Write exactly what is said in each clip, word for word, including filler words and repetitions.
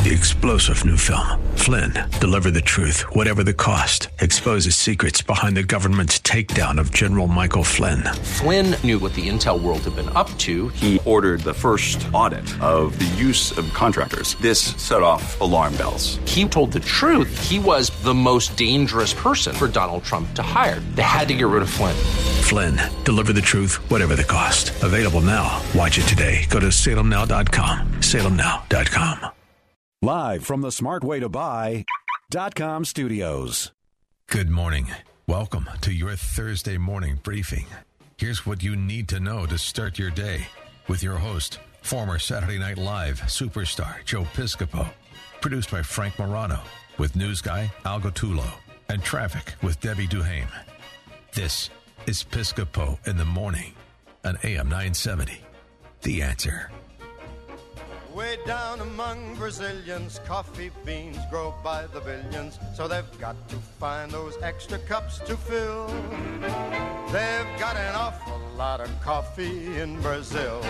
The explosive new film, Flynn, deliver the truth, whatever the cost, exposes secrets behind the government's takedown of General Michael Flynn. Flynn knew what the intel world had been up to. He ordered the first audit of the use of contractors. This set off alarm bells. He told the truth. He was the most dangerous person for Donald Trump to hire. They had to get rid of Flynn. Flynn, deliver the truth, whatever the cost. Available now. Watch it today. Go to salem now dot com. salem now dot com. Live from the smart way to buy dot com studios. Good morning. Welcome to your Thursday morning briefing. Here's what you need to know to start your day with your host, former Saturday Night Live superstar Joe Piscopo. Produced by Frank Morano with news guy Al Gottulo and traffic with Debbie Duhame. This is Piscopo in the morning on A M nine seventy. The Answer. Way down among Brazilians, coffee beans grow by the billions, so they've got to find those extra cups to fill. They've got an awful lot of coffee in Brazil.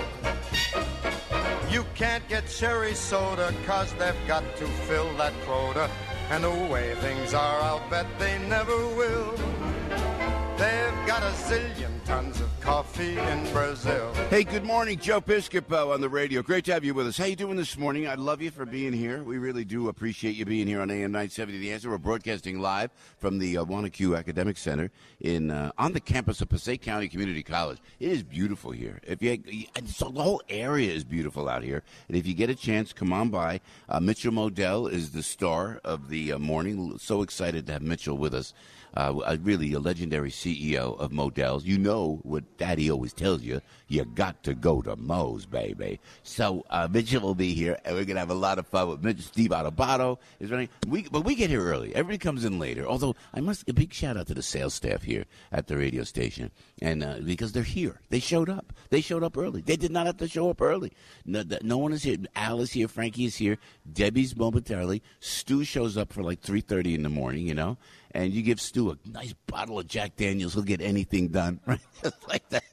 You can't get cherry soda, cause they've got to fill that quota, and the way things are, I'll bet they never will. They've got a zillion tons of coffee in Brazil. Hey, good morning. Joe Piscopo on the radio. Great to have you with us. How you doing this morning? I love you for being here. We really do appreciate you being here on A M nine seventy The Answer. We're broadcasting live from the uh, Wanacue Academic Center in uh, on the campus of Passaic County Community College. It is beautiful here. If you, so the whole area is beautiful out here. And if you get a chance, come on by. Uh, Mitchell Modell is the star of the uh, morning. So excited to have Mitchell with us. Uh, really a legendary C E O of Modell's. You know what Daddy always tells you. You got to go to Mo's, baby. So uh, Mitchell will be here, and we're going to have a lot of fun with Mitchell. Steve Adubato is running. We, but we get here early. Everybody comes in later. Although I must a big shout out to the sales staff here at the radio station, and uh, because they're here. They showed up. They showed up early. They did not have to show up early. No, no one is here. Al is here. Frankie is here. Debbie's momentarily. Stu shows up for like three thirty in the morning, you know. And you give Stu a nice bottle of Jack Daniels, he'll get anything done, right? Just like that.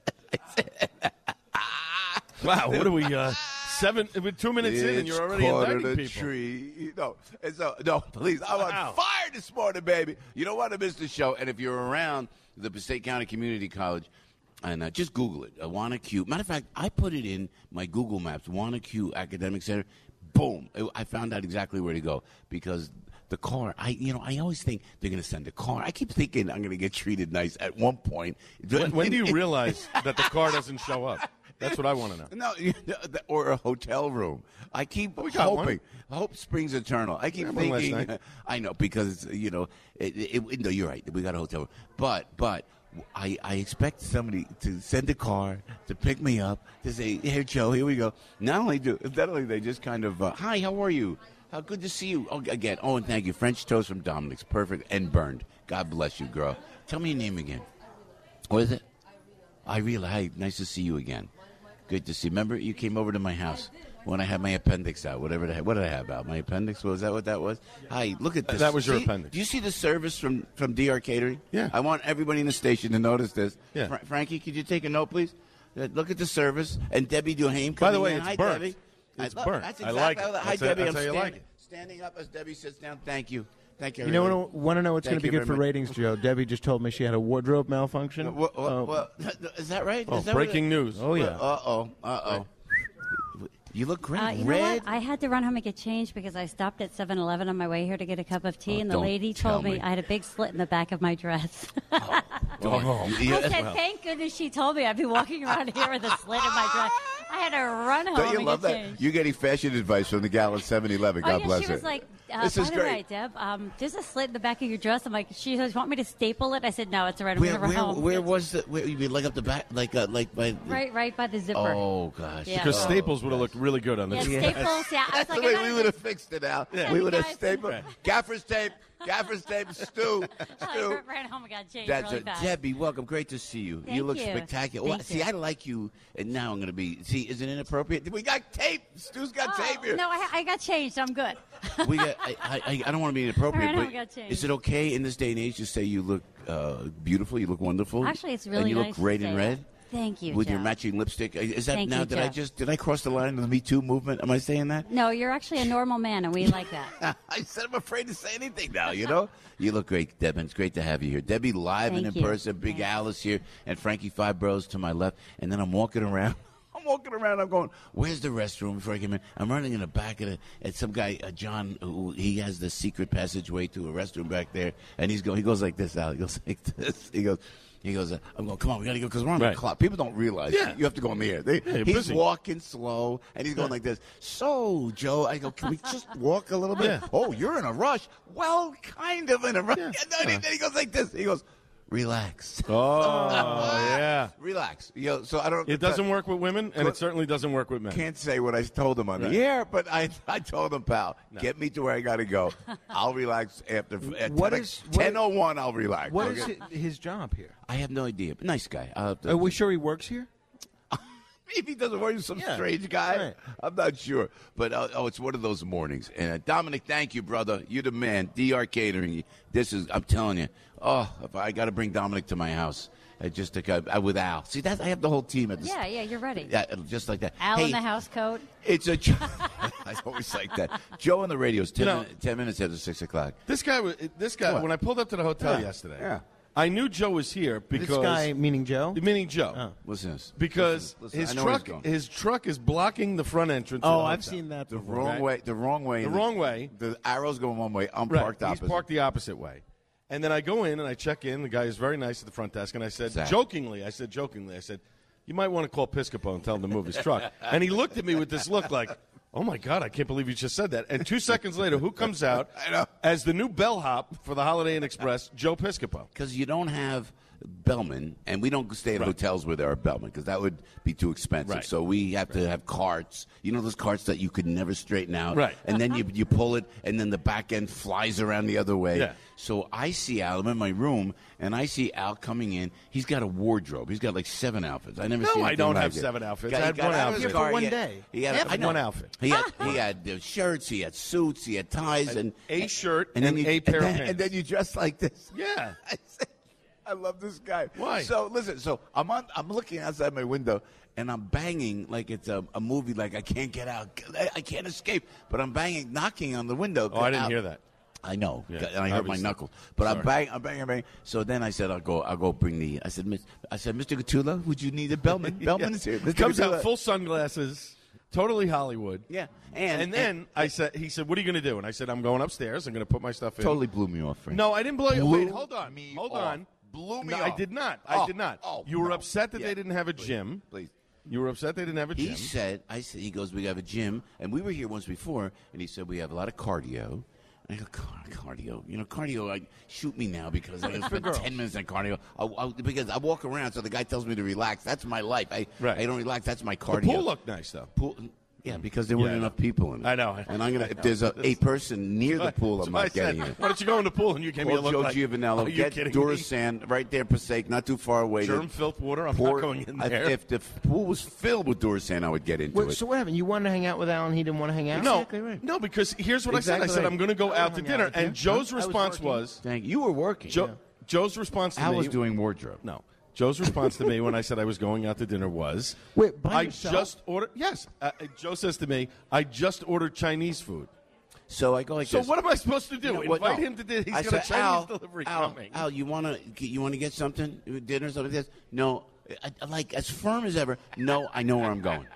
Wow, what are we, uh, seven, two minutes it's in and you're already indicting people. Tree. No, and so, no, please, I'm wow. on fire this morning, baby. You don't want to miss the show. And if you're around the Passaic County Community College, and uh, just Google it, uh, Wanacue. Matter of fact, I put it in my Google Maps, Wanacue Academic Center. Boom. I found out exactly where to go because the car, I you know, I always think they're going to send a car. I keep thinking I'm going to get treated nice at one point. When, when do you realize that the car doesn't show up? That's what I want to know. No, you know, or a hotel room. I keep oh, hoping. One. Hope springs eternal. I keep thinking. I know because you know. It, it, no, you're right. We got a hotel room, but but. I, I expect somebody to send a car to pick me up to say, "Hey, Joe, here we go." Not only do, not only they just kind of, uh, "Hi, how are you? How good to see you." Oh, again, oh, and thank you. French toast from Dominic's, perfect and burned. God bless you, girl. Tell me your name again. What is it? Irela. Hi, nice to see you again. Good to see. Remember, you came over to my house when I had my appendix out. Whatever. The, what did I have out? My appendix. Was that what that was? Hi, look at this. That was your see, appendix. Do you see the service from, from D R Catering? Yeah. I want everybody in the station to notice this. Yeah. Fra- Frankie, could you take a note, please? Uh, look at the service. And Debbie Duhame. By the way, in. it's Hi, burnt. Debbie. It's I, burnt. That's I exactly like it. How, hi, that's Debbie. A, I'm that's standing, like it. standing up as Debbie sits down. Thank you. Thank you. You know, want to know what's going to be good for much. ratings, Joe? Debbie just told me she had a wardrobe malfunction. Uh, well, well, uh, well, is that right? Oh, is that breaking it, news. Oh, yeah. Uh-oh. Uh-oh. You look great. Uh, you Red. know what? I had to run home and get changed because I stopped at seven eleven on my way here to get a cup of tea, oh, and the lady told me, me I had a big slit in the back of my dress. oh, oh. I said, thank goodness she told me I'd be walking around here with a slit in my dress. I had to run home Don't you and love get that? changed. You're getting fashion advice from the gal at seven eleven. God oh, yeah, bless she her. was like, uh, this by is the great. way, Deb, um, there's a slit in the back of your dress. I'm like, she says, want me to staple it? I said, no, it's all right. I'm Where, going to where, run home. where was the? Where, you mean like up the back, like uh, like by? Right, right by the zipper. Oh gosh. Yeah. Because oh, Staples would have looked really good on Yeah, this. Staples. Yeah, I was That's like, the way I we gotta would have just- fixed it out. Yeah. We would have Guys- stapled. Gaffer's tape. Gaffer's tape. Stu. I Stu. ran home and got changed That's really a, fast. Debbie, welcome. Great to see you. Thank you look you. spectacular. Thank Well, see, you. I like you, and now I'm going to be. See, is it inappropriate? We got tape. Stu's got Oh, tape here. no, I, I got changed. I'm good. We got. I, I, I don't want to be inappropriate, I know, but we got changed. is it okay in this day and age to say you look uh, beautiful? You look wonderful. Actually, it's really and you nice look to great say in that. red. Thank you, with Joe. your matching lipstick. Is that Thank now? you, did I Joe. just did I cross the line of the Me Too movement? Am I saying that? No, you're actually a normal man, and we like that. I said I'm afraid to say anything now. You know, you look great, Deb. And it's great to have you here, Debbie. Live and Thank in you. person. Big Thanks. Alice here, and Frankie Five Bros to my left. And then I'm walking around. I'm walking around. I'm going, where's the restroom before I came in? I'm running in the back of the. And some guy, uh, John, who he has the secret passageway to a restroom back there, and he's going. He goes like this, Al. He goes like this. He goes. He goes, uh, I'm going, come on, we got to go, because we're on Right. the clock. People don't realize Yeah. you have to go in the air. They, you're he's busy. walking slow, and he's going like this. So, Joe, I go, can we just walk a little bit? Yeah. Oh, you're in a rush. Well, kind of in a rush. Yeah. And then, then he goes like this. He goes, relax. Oh, yeah. Relax. You know, so I don't. It doesn't work with women, and it certainly doesn't work with men. Can't say what I told him on Right. the air, but I I told him, pal, get me to where I got to go. I'll relax after at What ten is- what- ten oh one. I'll relax. What okay? is hi- his job here? I have no idea. But nice guy. I'll have to- Are we sure he works here? Maybe he doesn't work. He's some Yeah. strange guy. Right. I'm not sure. But uh, oh, it's one of those mornings. And uh, Dominic, thank you, brother. You're the man. D R Catering. This is. I'm telling you. Oh, if I got to bring Dominic to my house. Uh, just to, uh, with Al. See that I have the whole team at this. Yeah, yeah, you're ready. Yeah, just like that. Al Hey, in the house coat. It's a. I always like that. Joe on the radio is ten, You know- minutes, ten minutes after six o'clock. This guy, was- this guy. What? When I pulled up to the hotel Yeah. yesterday, Yeah. I knew Joe was here because This guy, meaning Joe? meaning Joe, Oh. Listen to this. because Listen, listen. his I know where he's truck, going. his truck is blocking the front entrance. Oh, of the I've hotel. seen that The before. wrong Okay. way. The wrong way. The wrong way. The arrow's going one way. I'm Right. parked opposite. He's parked the opposite way. And then I go in and I check in. The guy is very nice at the front desk, and I said Zach. jokingly, I said jokingly, I said, you might want to call Piscopo and tell him to move his truck. And he looked at me with this look like, oh my God, I can't believe you just said that. And two seconds later, who comes out I know. as the new bellhop for the Holiday Inn Express? Joe Piscopo. Because you don't have bellmen, and we don't stay at Right. hotels where there are bellmen, because that would be too expensive. Right. So we have to have carts. You know those carts that you could never straighten out? Right. And then you, you pull it, and then the back end flies around the other way. Yeah. So I see Al. I'm in my room, and I see Al coming in. He's got a wardrobe. He's got like seven outfits. I never No, seen I anything don't like have it. seven outfits. Got- I he had got one out of outfit. his For car. one He had- day. He had, Half I know. one outfit. He had, he had uh, shirts, he had suits, he had ties, and a shirt and then and you, a pair and of then, pants. And then you dress like this. Yeah. I said, I love this guy. Why? So listen. So I'm on. I'm looking outside my window, and I'm banging like it's a, a movie. Like I can't get out. I, I can't escape. But I'm banging, knocking on the window. Oh, I didn't Out- hear that. I know, Yeah, and I hurt my obviously. knuckles. But I'm Sorry. banging, I'm banging, I'm banging. So then I said, I'll go, I'll go bring the. I said, Miss, I said, Mister Gatula, would you need a bellman? Bellman is here. Mister Comes Gatula. out full sunglasses, totally Hollywood. Yeah, and And then I said, he said, "What are you going to do?" And I said, "I'm going upstairs. I'm going to put my stuff in." Totally blew me off, Frank. No, I didn't blow you. Blew Wait, hold on. me Hold off. on. Blew me no, I off. did not. Oh, I did not. oh, you were no. upset that Yeah. they didn't have a gym. Please. You were upset they didn't have a He gym. said, I said, he goes, we have a gym, and we were here once before, and he said, we have a lot of cardio. And I go, "Car- cardio? You know, cardio, like, shoot me now because I spent ten minutes on cardio. I, I, because I walk around, so the guy tells me to relax. That's my life. I, Right. I don't relax. That's my The cardio. pool looked nice though. Pool, yeah, because there weren't Yeah, I know. enough people in it. I know. And I'm gonna. If there's a, a person near the pool, I'm So I not said, getting it. Why don't you go in the pool and you gave me a Call look Joe like, Giovanello. Are you Get kidding Durasan right there, Passaic, not too far away. me? Germ-filled water. I'm Pour- not going in if- there. If the pool was filled with Durasan, I would get into Wait, it. so what happened? You wanted to hang out with Al and he didn't want to hang out? no, Exactly right. no, because here's what I said. I Exactly said right. I'm going to go I out to hung out dinner, with you. and Joe's I was response working. was, Thank you. You were working. Joe, Joe's response to Al me was doing wardrobe. No. Joe's response to me when I said I was going out to dinner was, Wait, by I yourself? just ordered. Yes, uh, Joe says to me, I just ordered Chinese food. So I go like So this. what am I supposed to do? You know what? Invite No. him to dinner? He's I got a said, Chinese Al, delivery Al, coming. Al, you want to you want to get something, dinner or something like this? No, I, I like as firm as ever. No, I know where I'm going.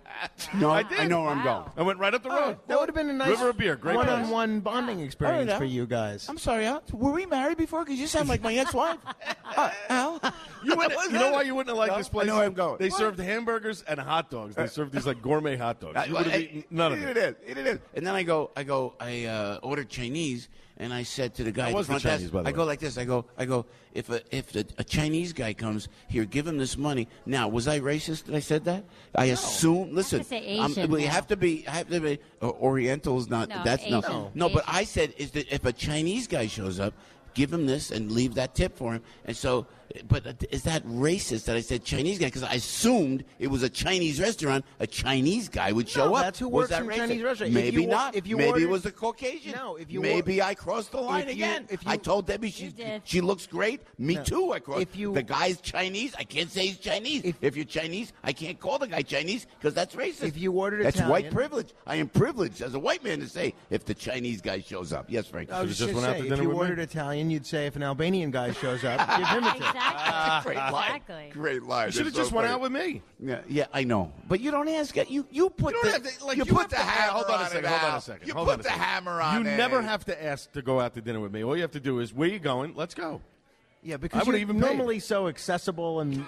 No, I I, did. know where I'm Wow. going. I went right up the Oh, road. that would have been a nice River of Beer, great place. one-on-one bonding experience Al. for you guys. I'm sorry, Al. Were we married before? Because you sound like my ex-wife. uh, Al, You, wouldn't, you know why you wouldn't have liked No, this place? I know where I'm going. They What? served hamburgers and hot dogs. They served these like gourmet hot dogs. You would have eaten none of it. it. is. It is. And then I go, I go, I uh, ordered Chinese, and I said to the guy, How at was the the front Chinese, desk, by the I way? go like this. I go, I go. If a if a, a Chinese guy comes here, give him this money. Now, was I racist that I said that? I assume. Listen, say I'm- Asian well, you now. have to be. Have to be. Uh, Oriental is not. No, that's no. Asian. No, but Asian. I said is that if a Chinese guy shows up. give him this and leave that tip for him. And so, but is that racist that I said Chinese guy? Because I assumed it was a Chinese restaurant. A Chinese guy would show No, up. that's who Was works that in a racist? Chinese restaurant. If Maybe you- not. if you Maybe ordered- it was a Caucasian. No, if you Maybe or- I crossed the line if you- again. if you- I told Debbie she You did. she looks great. Me No. too. I crossed. If you- the guy's Chinese, I can't say he's Chinese. If- If, you're Chinese, I can't call the guy Chinese because that's racist. If you ordered that's Italian- white privilege. I am privileged as a white man to say if the Chinese guy shows up. Yes, Frank. I was just just went going out to to say, if dinner you with me? ordered Italian, you'd say if an Albanian guy shows up, give him a tip. Exactly. Great line. Exactly. Great line. You should have That's so just went funny. out with me. Yeah, yeah, I know, but you don't ask. You you put You the don't have to, like, you you put have the to- hammer hold on a on second. it, Hold on Al. a second. You hold put on a the second. hammer on You it. never have to ask to go out to dinner with me. All you have to do is, where you going? Let's go. Yeah, I because would've you're even paid. normally so accessible and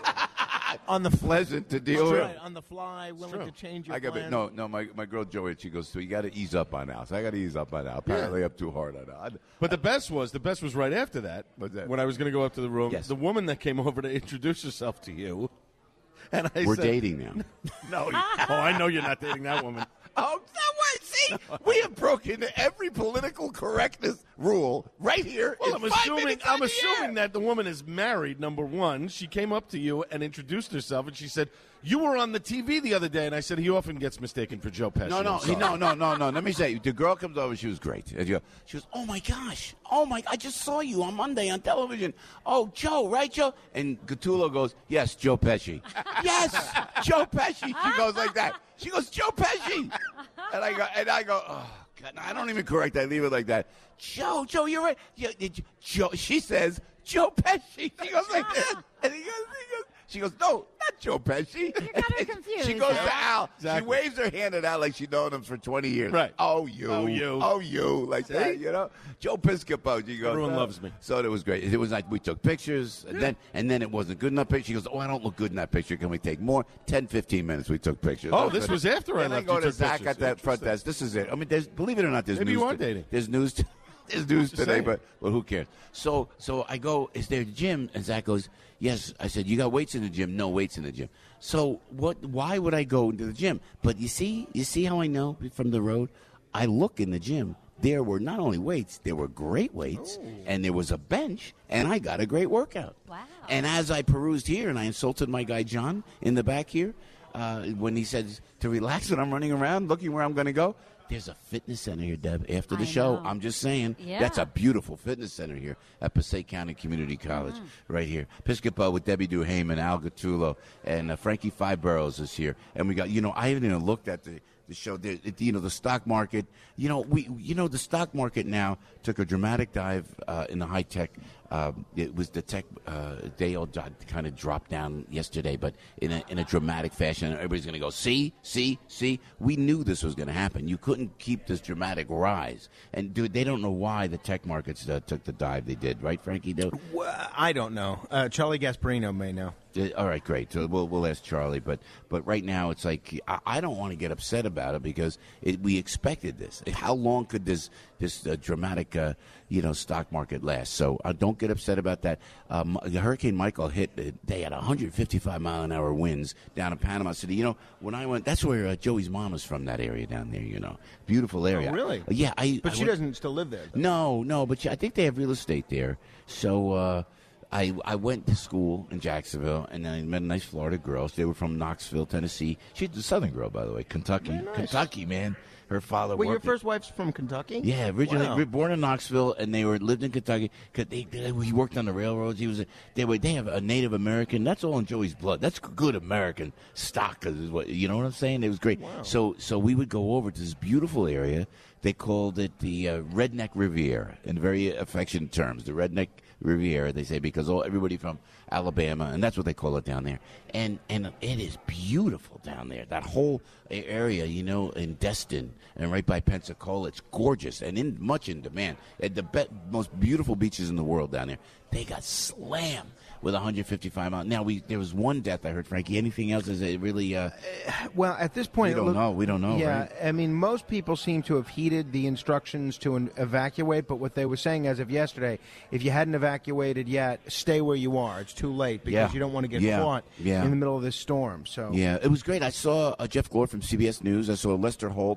on the pleasant to deal with. right, on the fly, willing to change your I got plan. no, no. My my girl Joey, she goes, so you got to ease up on Al. So I got to ease up on Al. Apparently, I'm too hard on Al. But the best was the best was right after that. What's that? When I was going to go up to the room, Yes. the woman that came over to introduce herself to you, and I We're said, dating now. No, oh, I know you're not dating that woman. Oh, no, what? See, we have broken every political correctness rule right here. Well, in I'm five assuming minutes on I'm the assuming air. that the woman is married. Number one, she came up to you and introduced herself, and she said, "You were on the T V the other day," and I said, "He often gets mistaken for Joe Pesci." No, no, I'm sorry. no, no, no, no. Let me say, the girl comes over. She was great. And she goes, she goes, oh my gosh, oh my, I just saw you on Monday on television. Oh, Joe, right, Joe? And Gattulo goes, yes, Joe Pesci. Yes, Joe Pesci. She goes like that. She goes, Joe Pesci. And I go, and I go, oh God, no, I don't even correct. I leave it like that. Joe, Joe, you're right. Yeah, Joe. She says, Joe Pesci. She goes like this, and he goes, he goes. She goes, no, not Joe Pesci. You got her confused. She goes to Al. Exactly. She waves her hand at Al like she's known him for twenty years. Right. Oh, you. Oh, you. Oh, you. Like See? that, you know? Joe Piscopo. She goes, Everyone "Oh." loves me. So it was great. It was like we took pictures, and then and then it wasn't good enough picture. She goes, oh, I don't look good in that picture. Can we take more? ten, fifteen minutes we took pictures. Oh, That this good. was after I And left, I go you to took Zach pictures. at that front Interesting. desk. This is it. I mean, there's, believe it or not, there's Maybe news. you are to- dating. There's news. To, there's news Just today, saying. but well, who cares? So so I go, is there a gym? And Zach goes, yes. I said, you got weights in the gym? No weights in the gym. So what? Why would I go into the gym? But you see, you see how I know from the road? I look in the gym. There were not only weights, there were great weights, and there was a bench, and I got a great workout. Wow. And as I perused here, and I insulted my guy John in the back here, uh, when he says to relax when I'm running around, looking where I'm going to go, there's a fitness center here, Deb, after the I show. know. I'm just saying, Yeah. that's a beautiful fitness center here at Passaic County Community College, right here. Piscopo with Debbie Duhayman, Al Gattulo, and uh, Frankie Five Boroughs is here. And we got, you know, I haven't even looked at the, the show. The, it, you know, the stock market, you know, we, you know, the stock market now took a dramatic dive uh, in the high tech. Uh, it was the tech, uh, they all kind of dropped down yesterday, but in a, in a dramatic fashion. Everybody's going to go, see, see, see. We knew this was going to happen. You couldn't keep this dramatic rise. And, dude, they don't know why the tech markets uh, took the dive they did, right, Frankie? Dude? Well, I don't know. Uh, Charlie Gasparino may know. Uh, All right, great. So we'll we'll ask Charlie, but but right now it's like I, I don't want to get upset about it because it, we expected this. How long could this this uh, dramatic uh, you know stock market last? So uh, don't get upset about that. Um, Hurricane Michael hit. Uh, they had one hundred fifty-five mile an hour winds down in Panama City. You know when I went, that's where uh, Joey's mom is from. That area down there. You know, beautiful area. Oh, really? Uh, yeah, I. But I she went- doesn't still live there. though. No, no, but she, I think they have real estate there. So uh, I I went to school in Jacksonville, and then I met a nice Florida girl. They were from Knoxville, Tennessee. She's a Southern girl, by the way, Kentucky. Very nice. Kentucky, man. Her father Wait, your worked. first wife's from Kentucky? Yeah, originally Wow. born in Knoxville, and they were lived in Kentucky. 'Cause They, they, he worked on the railroads. He was a, they were they have a Native American. That's all in Joey's blood. That's good American stock. 'Cause is what you know what I'm saying. It was great. So so we would go over to this beautiful area. They called it the uh, Redneck Riviera in very affectionate terms. The Redneck Riviera, they say, because all everybody from Alabama, and that's what they call it down there. And and it is beautiful down there. That whole area, you know, in Destin and right by Pensacola, it's gorgeous and in much in demand. And the be- most beautiful beaches in the world down there. They got slammed with one hundred fifty-five miles. Now we there was one death I heard, Frankie. Anything else? Is it really? Uh, Well, at this point, We don't look- know. We don't know, Yeah, right? I mean, most people seem to have heeded the instructions to an- evacuate. But what they were saying as of yesterday, if you hadn't evacuated yet, stay where you are. It's too late because Yeah. you don't want to get Yeah. caught Yeah. in the middle of this storm. So Yeah, it was great. I saw uh, Jeff Glore from C B S News. I saw Lester Holt.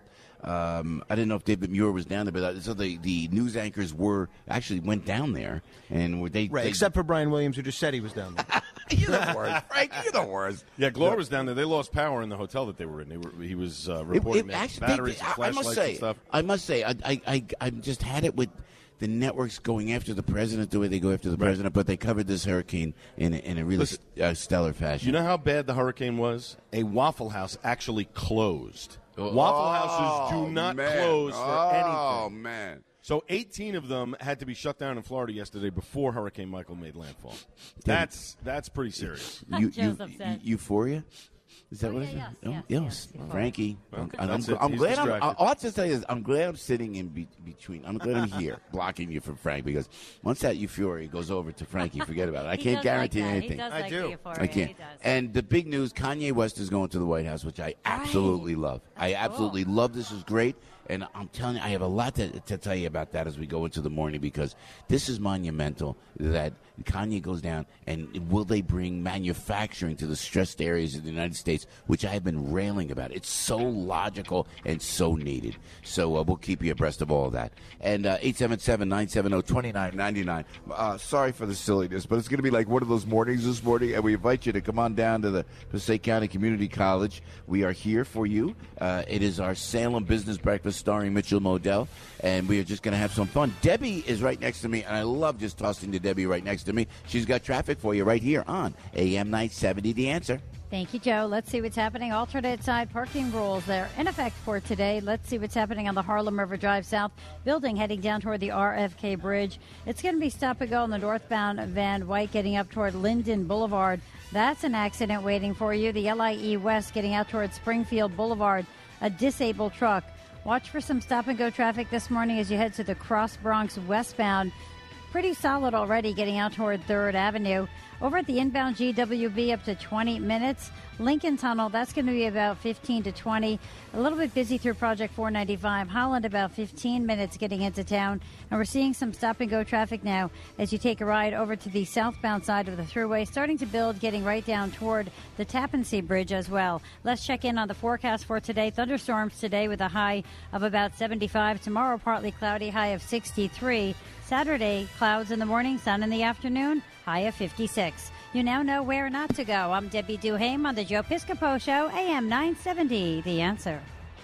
Um, I didn't know if David Muir was down there, but uh, so the, the news anchors were actually went down there, and were they right, they, except for Brian Williams, who just said he was down there. You're the worst, Frank. You're the worst. Yeah, Glore was down there. They lost power in the hotel that they were in. They were, he was uh, reporting It- it actually- batteries they- and I- I must flashlights say, and stuff. I must say, I, I, I, I just had it with the networks going after the president the way they go after the Right. president, but they covered this hurricane in a, in a really Listen, uh, stellar fashion. You know how bad the hurricane was? A Waffle House actually closed. Oh, Waffle Houses do not man. close for oh, anything. man. So eighteen of them had to be shut down in Florida yesterday before Hurricane Michael made landfall. That's that's pretty serious. You, Joe's you, upset. Euphoria? Is that Oh, what yeah, it is? yes, Oh, yes, yes. yes. Frankie. Okay, I'm, that's I'm, it. I'm He's glad I'm, distracted. all I have to tell you is I'm glad I'm sitting in be, between. I'm glad I'm here blocking you from Frank because once that euphoria goes over to Frankie, forget about it. I He can't does guarantee like that. anything. He does I like do. the euphoria. I can't. He does. And the big news: Kanye West is going to the White House, which I absolutely love. I absolutely love. This is great, and I'm telling you, I have a lot to, to tell you about that as we go into the morning because this is monumental. That Kanye goes down, and will they bring manufacturing to the stressed areas of the United States, which I have been railing about? It's so logical and so needed. So uh, we'll keep you abreast of all of that. And uh, eight seven seven, nine seven zero, two nine nine nine. Uh, sorry for the silliness, but it's going to be like one of those mornings this morning, and we invite you to come on down to the Passaic County Community College. We are here for you. Uh, it is our Salem Business Breakfast starring Mitchell Modell, and we are just going to have some fun. Debbie is right next to me, and I love just tossing to Debbie right next to me. She's got traffic for you right here on A M nine seventy, The Answer. Thank you, Joe. Let's see what's happening. Alternate side parking rules. They're in effect for today. Let's see what's happening on the Harlem River Drive South building heading down toward the R F K Bridge. It's going to be stop and go on the northbound Van Wyck getting up toward Linden Boulevard. That's an accident waiting for you. The L I E West getting out toward Springfield Boulevard. A disabled truck. Watch for some stop and go traffic this morning as you head to the Cross Bronx westbound. Pretty solid already getting out toward third Avenue. Over at the inbound G W B, up to twenty minutes. Lincoln Tunnel, that's going to be about fifteen to twenty. A little bit busy through Project four ninety-five. Holland, about fifteen minutes getting into town. And we're seeing some stop-and-go traffic now as you take a ride over to the southbound side of the thruway, starting to build, getting right down toward the Tappan Zee Bridge as well. Let's check in on the forecast for today. Thunderstorms today with a high of about seventy-five. Tomorrow, partly cloudy, high of sixty-three. Saturday, clouds in the morning, sun in the afternoon, high of fifty-six. You now know where not to go. I'm Debbie Duhame on the Joe Piscopo Show, A M nine seventy, The Answer.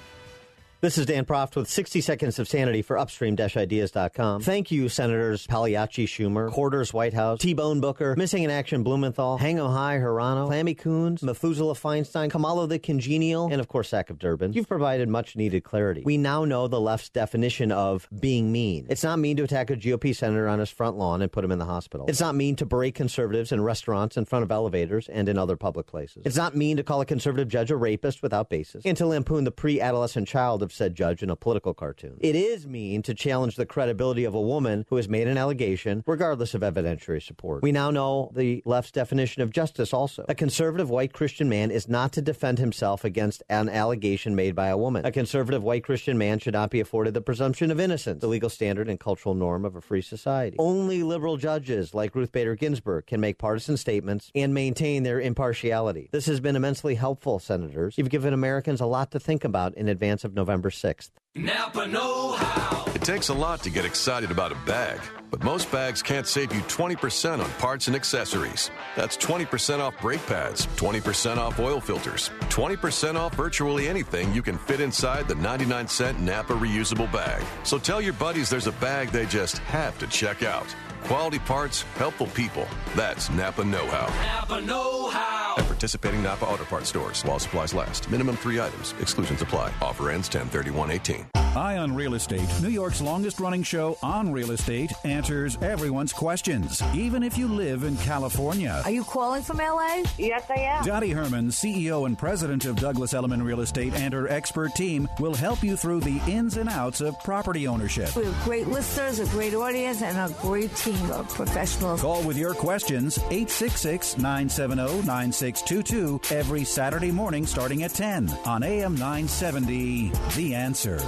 This is Dan Proft with sixty seconds of sanity for upstream dash ideas dot com. Thank you, Senators Pagliacci, Schumer, Quarters, Whitehouse, T-Bone Booker, Missing in Action, Blumenthal, Hango High, Hirano, Clammy Coons, Methuselah Feinstein, Kamala the Congenial, and of course, Sack of Durbin. You've provided much needed clarity. We now know the left's definition of being mean. It's not mean to attack a G O P senator on his front lawn and put him in the hospital. It's not mean to berate conservatives in restaurants, in front of elevators, and in other public places. It's not mean to call a conservative judge a rapist without basis, and to lampoon the pre-adolescent child of said judge in a political cartoon. It is mean to challenge the credibility of a woman who has made an allegation, regardless of evidentiary support. We now know the left's definition of justice also. A conservative white Christian man is not to defend himself against an allegation made by a woman. A conservative white Christian man should not be afforded the presumption of innocence, the legal standard and cultural norm of a free society. Only liberal judges like Ruth Bader Ginsburg can make partisan statements and maintain their impartiality. This has been immensely helpful, Senators. You've given Americans a lot to think about in advance of November sixth. Napa know-how. It takes a lot to get excited about a bag, but most bags can't save you twenty percent on parts and accessories. That's twenty percent off brake pads, twenty percent off oil filters, twenty percent off virtually anything you can fit inside the ninety-nine cent Napa reusable bag. So tell your buddies there's a bag they just have to check out. Quality parts, helpful people. That's Napa know-how. Napa know-how. At participating Napa Auto Parts stores while supplies last. Minimum three items. Exclusions apply. Offer ends ten thirty-one eighteen. Eye on Real Estate, New York's longest-running show on real estate, answers everyone's questions, even if you live in California. Are you calling from L A? Yes, I am. Dottie Herman, C E O and president of Douglas Elliman Real Estate, and her expert team will help you through the ins and outs of property ownership. We have great listeners, a great audience, and a great team of professionals. Call with your questions, eight six six, nine seven zero, nine six two two, every Saturday morning starting at ten on A M nine seventy, The Answer.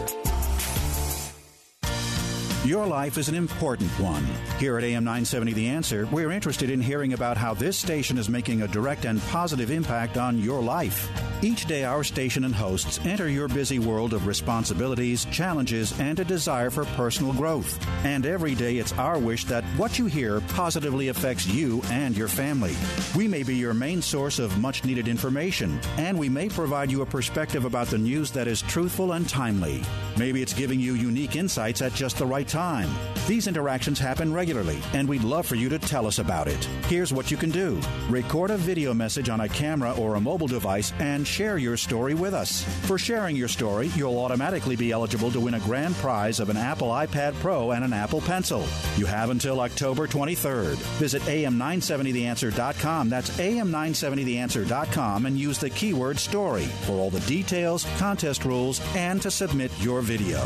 Your life is an important one. Here at A M nine seventy The Answer, we're interested in hearing about how this station is making a direct and positive impact on your life. Each day, our station and hosts enter your busy world of responsibilities, challenges, and a desire for personal growth. And every day, it's our wish that what you hear positively affects you and your family. We may be your main source of much-needed information, and we may provide you a perspective about the news that is truthful and timely. Maybe it's giving you unique insights at just the right time. These interactions happen regularly, and we'd love for you to tell us about it. Here's what you can do. Record a video message on a camera or a mobile device and share your story with us. For sharing your story, you'll automatically be eligible to win a grand prize of an Apple iPad Pro and an Apple Pencil. You have until October twenty-third. Visit A M nine seventy the answer dot com. That's A M nine seventy the answer dot com and use the keyword story for all the details, contest rules, and to submit your video.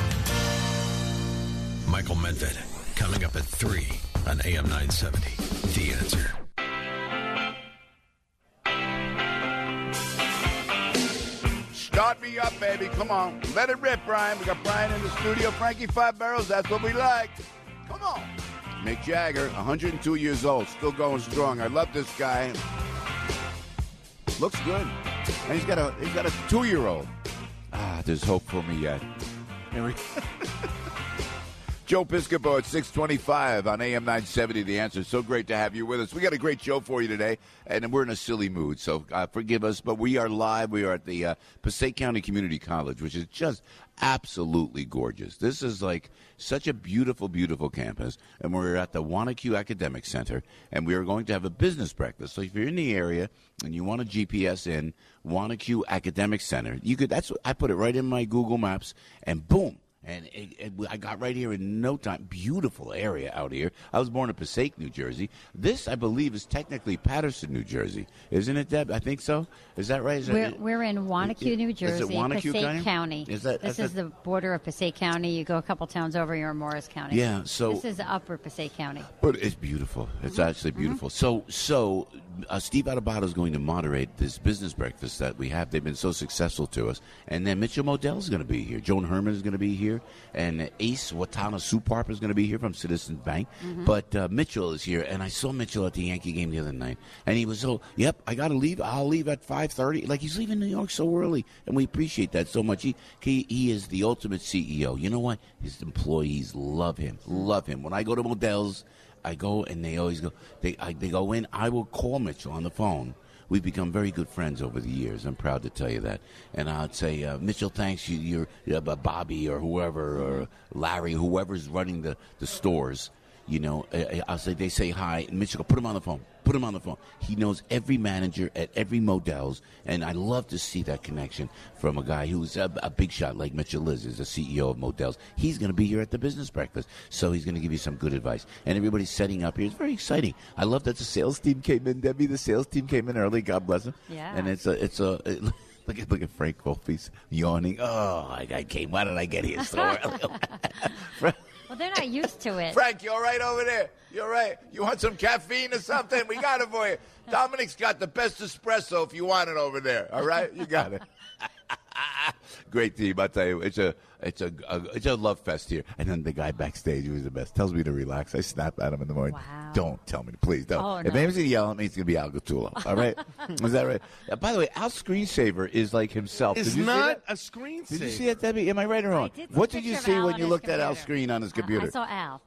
Michael Medved, coming up at three on A M nine seventy. The Answer. Start me up, baby. Come on. Let it rip, Brian. We got Brian in the studio. Frankie Five Barrels. That's what we like. Come on. Mick Jagger, one hundred two years old, still going strong. I love this guy. Looks good. And he's got a he's got a two-year-old. Ah, there's hope for me yet. Here we Joe Piscopo at six twenty-five on A M nine seventy, The Answer. So great to have you with us. We got a great show for you today, and we're in a silly mood, so uh, forgive us, but we are live. We are at the uh, Passaic County Community College, which is just absolutely gorgeous. This is like such a beautiful, beautiful campus, and we're at the Wanacue Academic Center, and we are going to have a business breakfast. So if you're in the area and you want to G P S in Wanacue Academic Center, you could. That's what, I put it right in my Google Maps, and boom. And it, it, I got right here in no time. Beautiful area out here. I was born in Passaic, New Jersey. This, I believe, is technically Patterson, New Jersey. Isn't it, Deb? I think so. Is that right? Is we're, that, we're in Wanacue, New Jersey, is it Wanacue Passaic County? County. Is that, this is is the border of Passaic County. You go a couple towns over, you're in Morris County. Yeah, so... This is upper Passaic County. But it's beautiful. It's mm-hmm. actually beautiful. Mm-hmm. So, so uh, Steve Adubato is going to moderate this business breakfast that we have. They've been so successful to us. And then Mitchell Modell is going to be here. Joan Herman is going to be here. And Ace Watana Suparp is going to be here from Citizens Bank. Mm-hmm. But uh, Mitchell is here. And I saw Mitchell at the Yankee game the other night. And he was so, yep, I got to leave. I'll leave at five thirty. Like, he's leaving New York so early. And we appreciate that so much. He, he, he is the ultimate C E O. You know what? His employees love him. Love him. When I go to Modell's, I go and they always go, they, I, they go in. I will call Mitchell on the phone. We've become very good friends over the years. I'm proud to tell you that. And I'd say, uh, Mitchell, thanks. You, you're, you're uh, Bobby or whoever, or Larry, whoever's running the, the stores. You know, I'll say, they say hi. And Mitchell, go, put him on the phone. Put him on the phone. He knows every manager at every Modell's. And I love to see that connection from a guy who's a, a big shot like Mitchell is, is the C E O of Modell's. He's going to be here at the business breakfast. So he's going to give you some good advice. And everybody's setting up here. It's very exciting. I love that the sales team came in, Debbie. The sales team came in early. God bless him. Yeah. And it's a, it's a, it, look at, look at Frank Wolfie's yawning. Oh, I, I came. Why did I get here so early? Well, they're not used to it. Frank, you all right over there? You all right? You want some caffeine or something? We got it for you. Dominic's got the best espresso if you want it over there. All right? You got it. Great team, I tell you. It's a it's a, a it's a love fest here. And then the guy backstage who was the best tells me to relax. I snap at him in the morning. Wow. Don't tell me, please don't. Oh, if no. anybody's gonna yell at me, it's gonna be Al Gattulo. All right? Is that right? Uh, by the way, Al's screensaver is like himself. It's did you not see that? a screensaver. Did you see it, Debbie? Am I right or wrong? I did see What a did you picture of see Al when on you his looked at computer. Al's screen on his computer? I saw Al.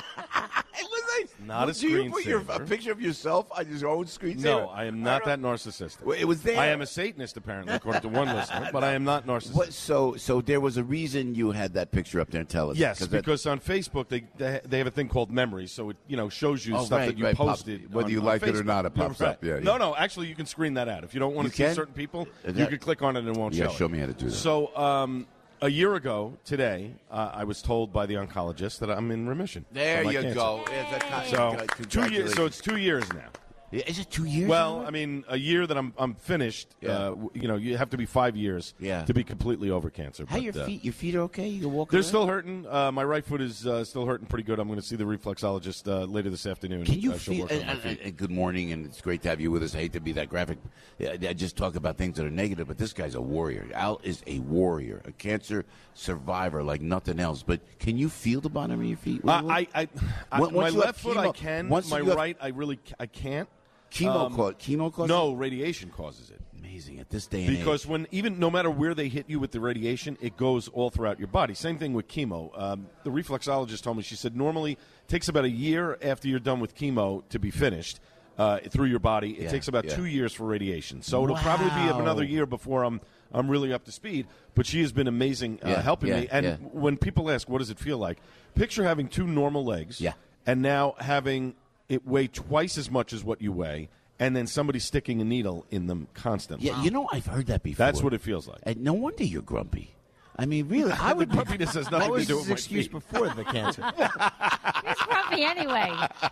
Not a Do you put your, a screensaver. picture of yourself on your own screensaver? No, I am not that narcissistic. Well, it was there. I am a Satanist, apparently, according to one listener, but I am not narcissistic. What, so, so there was a reason you had that picture up there and tell us. Yes, that- because on Facebook they they they have a thing called memories, so it you know shows you Oh, stuff right, that you right, pop- posted. whether on- you on like it or Facebook. not, it pops Right. up, yeah, yeah. No, no, actually, you can screen that out if you don't want You to see can? certain people. Is You that- can click on it and it won't Yeah, show. show it. me how to do that. So, um, a year ago today, uh, I was told by the oncologist that I'm in remission. There from my you cancer. go. It's a con- So congratulations. two years. So it's two years now. Yeah, is it two years? Well, now? I mean, a year that I'm I'm finished. Yeah. Uh, w- you know, you have to be five years Yeah. to be completely over cancer. How but, your uh, feet? Your feet are okay? You can walk. They're around? still hurting. Uh, my right foot is uh, still hurting pretty good. I'm going to see the reflexologist uh, later this afternoon. Can you uh, she'll feel? work on And, my and- feet. and good morning, and it's great to have you with us. I hate to be that graphic. Yeah, I just talk about things that are negative, but this guy's a warrior. Al is a warrior, a cancer survivor like nothing else. But can you feel the bottom of your feet? Uh, I, I, I Once my you have left foot I chemo- can. once My you have- right, I really, c- I can't. Chemo, Um, ca- chemo causes No, radiation causes it. Amazing at this day and Because age. when even no matter where they hit you with the radiation, it goes all throughout your body. Same thing with chemo. Um, the reflexologist told me, she said normally it takes about a year after you're done with chemo to be finished uh, through your body. It Yeah, takes about yeah. two years for radiation. So it'll probably be Wow. another year before I'm I'm really up to speed. But she has been amazing uh, Yeah, helping yeah, me. And yeah. when people ask, what does it feel like? Picture having two normal legs Yeah. and now having it weigh twice as much as what you weigh, and then somebody sticking a needle in them constantly. Yeah, you know, I've heard that before. That's what it feels like. And no wonder you're grumpy. I mean, really, I The would. grumpiness has nothing What to was do his with my excuse feet. before the cancer? He's grumpy anyway.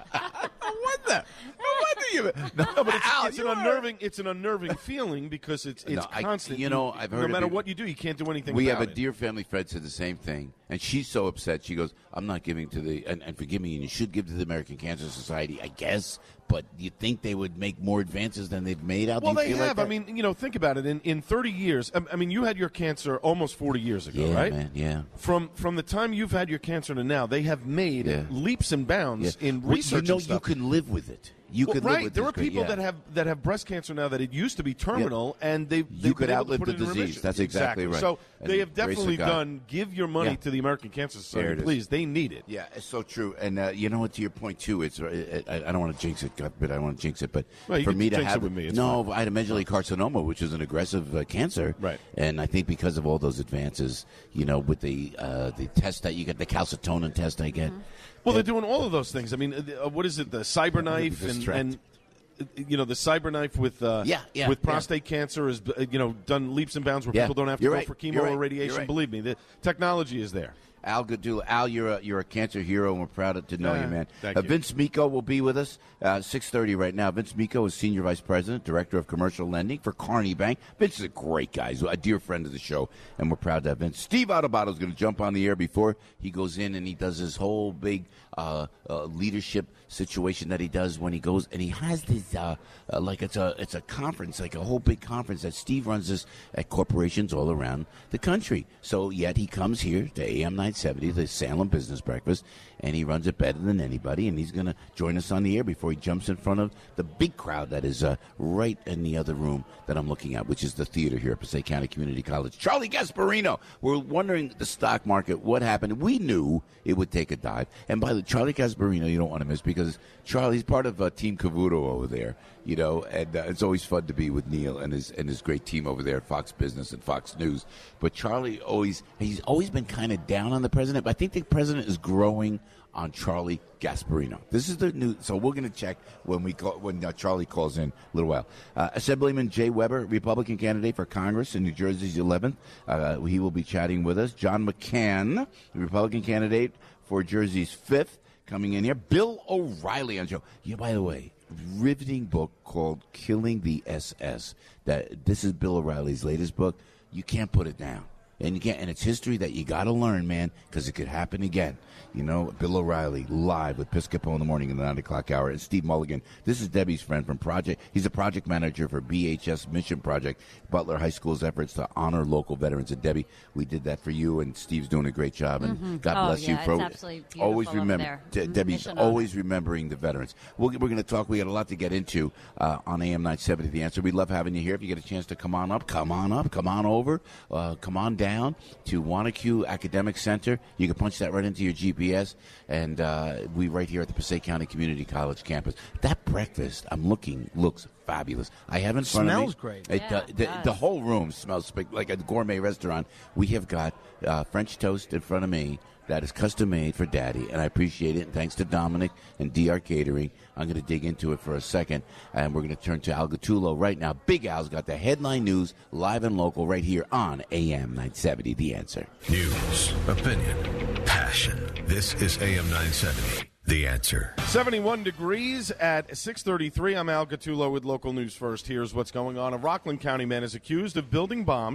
What the? No wonder you. No, No, but it's, Al, it's an you are- unnerving. It's an unnerving feeling because it's it's No, I- constant. you know, I've heard no of matter it. what you do, you can't do anything. We about have a it. dear family friend said the same thing, and she's so upset. She goes, "I'm not giving to the and, and forgive me, and you should give to the American Cancer Society, I guess. But you think they would make more advances than they've made out? Well, do you they feel have. Like I mean, you know, think about it. In in thirty years, I, I mean, you had your cancer almost forty years ago, yeah, right? man, yeah. From from the time you've had your cancer to now, they have made Yeah. leaps and bounds Yeah. in Well, research. you know, and stuff. you can live with it. You Well, could right. live with there this are great- people yeah. that have that have breast cancer now that it used to be terminal, and they You could outlive the disease. That's exactly right. So And they have grace of definitely God. done. Give your money Yeah. to the American Cancer There Society, it is. please. They need it. Yeah, it's so true. And uh, you know what? To your point too, it's uh, I, I don't want to jinx it, God, but I don't want to jinx it. But Well, you for can me to jinx it have with me, it's no, I had a medullary carcinoma, which is an aggressive uh, cancer, Right. And I think because of all those advances, you know, with the uh, the test that you get, the calcitonin test I get. Well, they're doing all of those things. I mean, uh, what is it? The cyberknife and, distract. and uh, you know the cyberknife with uh, Yeah, yeah, with yeah. prostate cancer is uh, you know done leaps and bounds where Yeah, people don't have to you're go right, for chemo you're right, or you're radiation. right. Believe me, the technology is there. Al Gadula. Al, you're a, you're a cancer hero, and we're proud to know Yeah, you, man. thank Uh, you. Vince Miko will be with us uh, six thirty right now. Vince Miko is Senior Vice President, Director of Commercial Lending for Carney Bank. Vince is a great guy. He's a dear friend of the show, and we're proud to have Vince. Steve Autobotto is going to jump on the air before he goes in, and he does his whole big uh, uh, leadership situation that he does when he goes, and he has this uh, uh, like it's a it's a conference, like a whole big conference that Steve runs this at corporations all around the country. So yet he comes here to A M nine seventy, the Salem Business Breakfast, and he runs it better than anybody. And he's going to join us on the air before he jumps in front of the big crowd that is uh, right in the other room that I'm looking at, which is the theater here at Passaic County Community College. Charlie Gasparino. We're wondering the stock market, what happened. We knew it would take a dive. And by the Charlie Gasparino, you don't want to miss because Charlie's part of uh, Team Cavuto over there, you know, and uh, it's always fun to be with Neil and his and his great team over there at Fox Business and Fox News. But Charlie always he's always been kind of down on the president, but I think the president is growing on Charlie Gasparino. This is the new, so we're going to check when we call, when uh, Charlie calls in a little while. Uh, Assemblyman Jay Weber, Republican candidate for Congress in New Jersey's eleventh. Uh, he will be chatting with us. John McCann, the Republican candidate for Jersey's fifth, coming in here. Bill O'Reilly on the show. Yeah, by the way, riveting book called Killing the S S. That this is Bill O'Reilly's latest book. You can't put it down. And you can't, and it's history that you got to learn, man, because it could happen again. You know, Bill O'Reilly live with Piscopo in the morning in the nine o'clock hour, and Steve Mulligan. This is Debbie's friend from Project. He's a project manager for B H S Mission Project, Butler High School's efforts to honor local veterans. And Debbie, we did that for you, and Steve's doing a great job. And Mhm. God Oh, bless yeah, you for it's absolutely beautiful always over remember. there. De- Mhm. Debbie's Mission always remembering the veterans. We're, we're going to talk. We got a lot to get into uh, on A M nine seventy. The Answer. We love having you here. If you get a chance to come on up, come on up, come on over, uh, come on down to Wanacue Academic Center. You can punch that right into your G P S, and uh, we right here at the Passaic County Community College campus. That breakfast, I'm looking, looks fabulous. I have in front Smells of me. great. It, Yeah, uh, it the, does. the whole room smells spe- like a gourmet restaurant. We have got uh, French toast in front of me that is custom made for Daddy, and I appreciate it. And thanks to Dominic and D R Catering, I'm going to dig into it for a second, and we're going to turn to Al Gattulo right now. Big Al's got the headline news live and local right here on A M nine seventy. The Answer. News, opinion, passion. This is A M nine seventy. The Answer. seventy-one degrees at six thirty-three. I'm Al Gattulo with local news first. Here's what's going on. A Rockland County man is accused of building bombs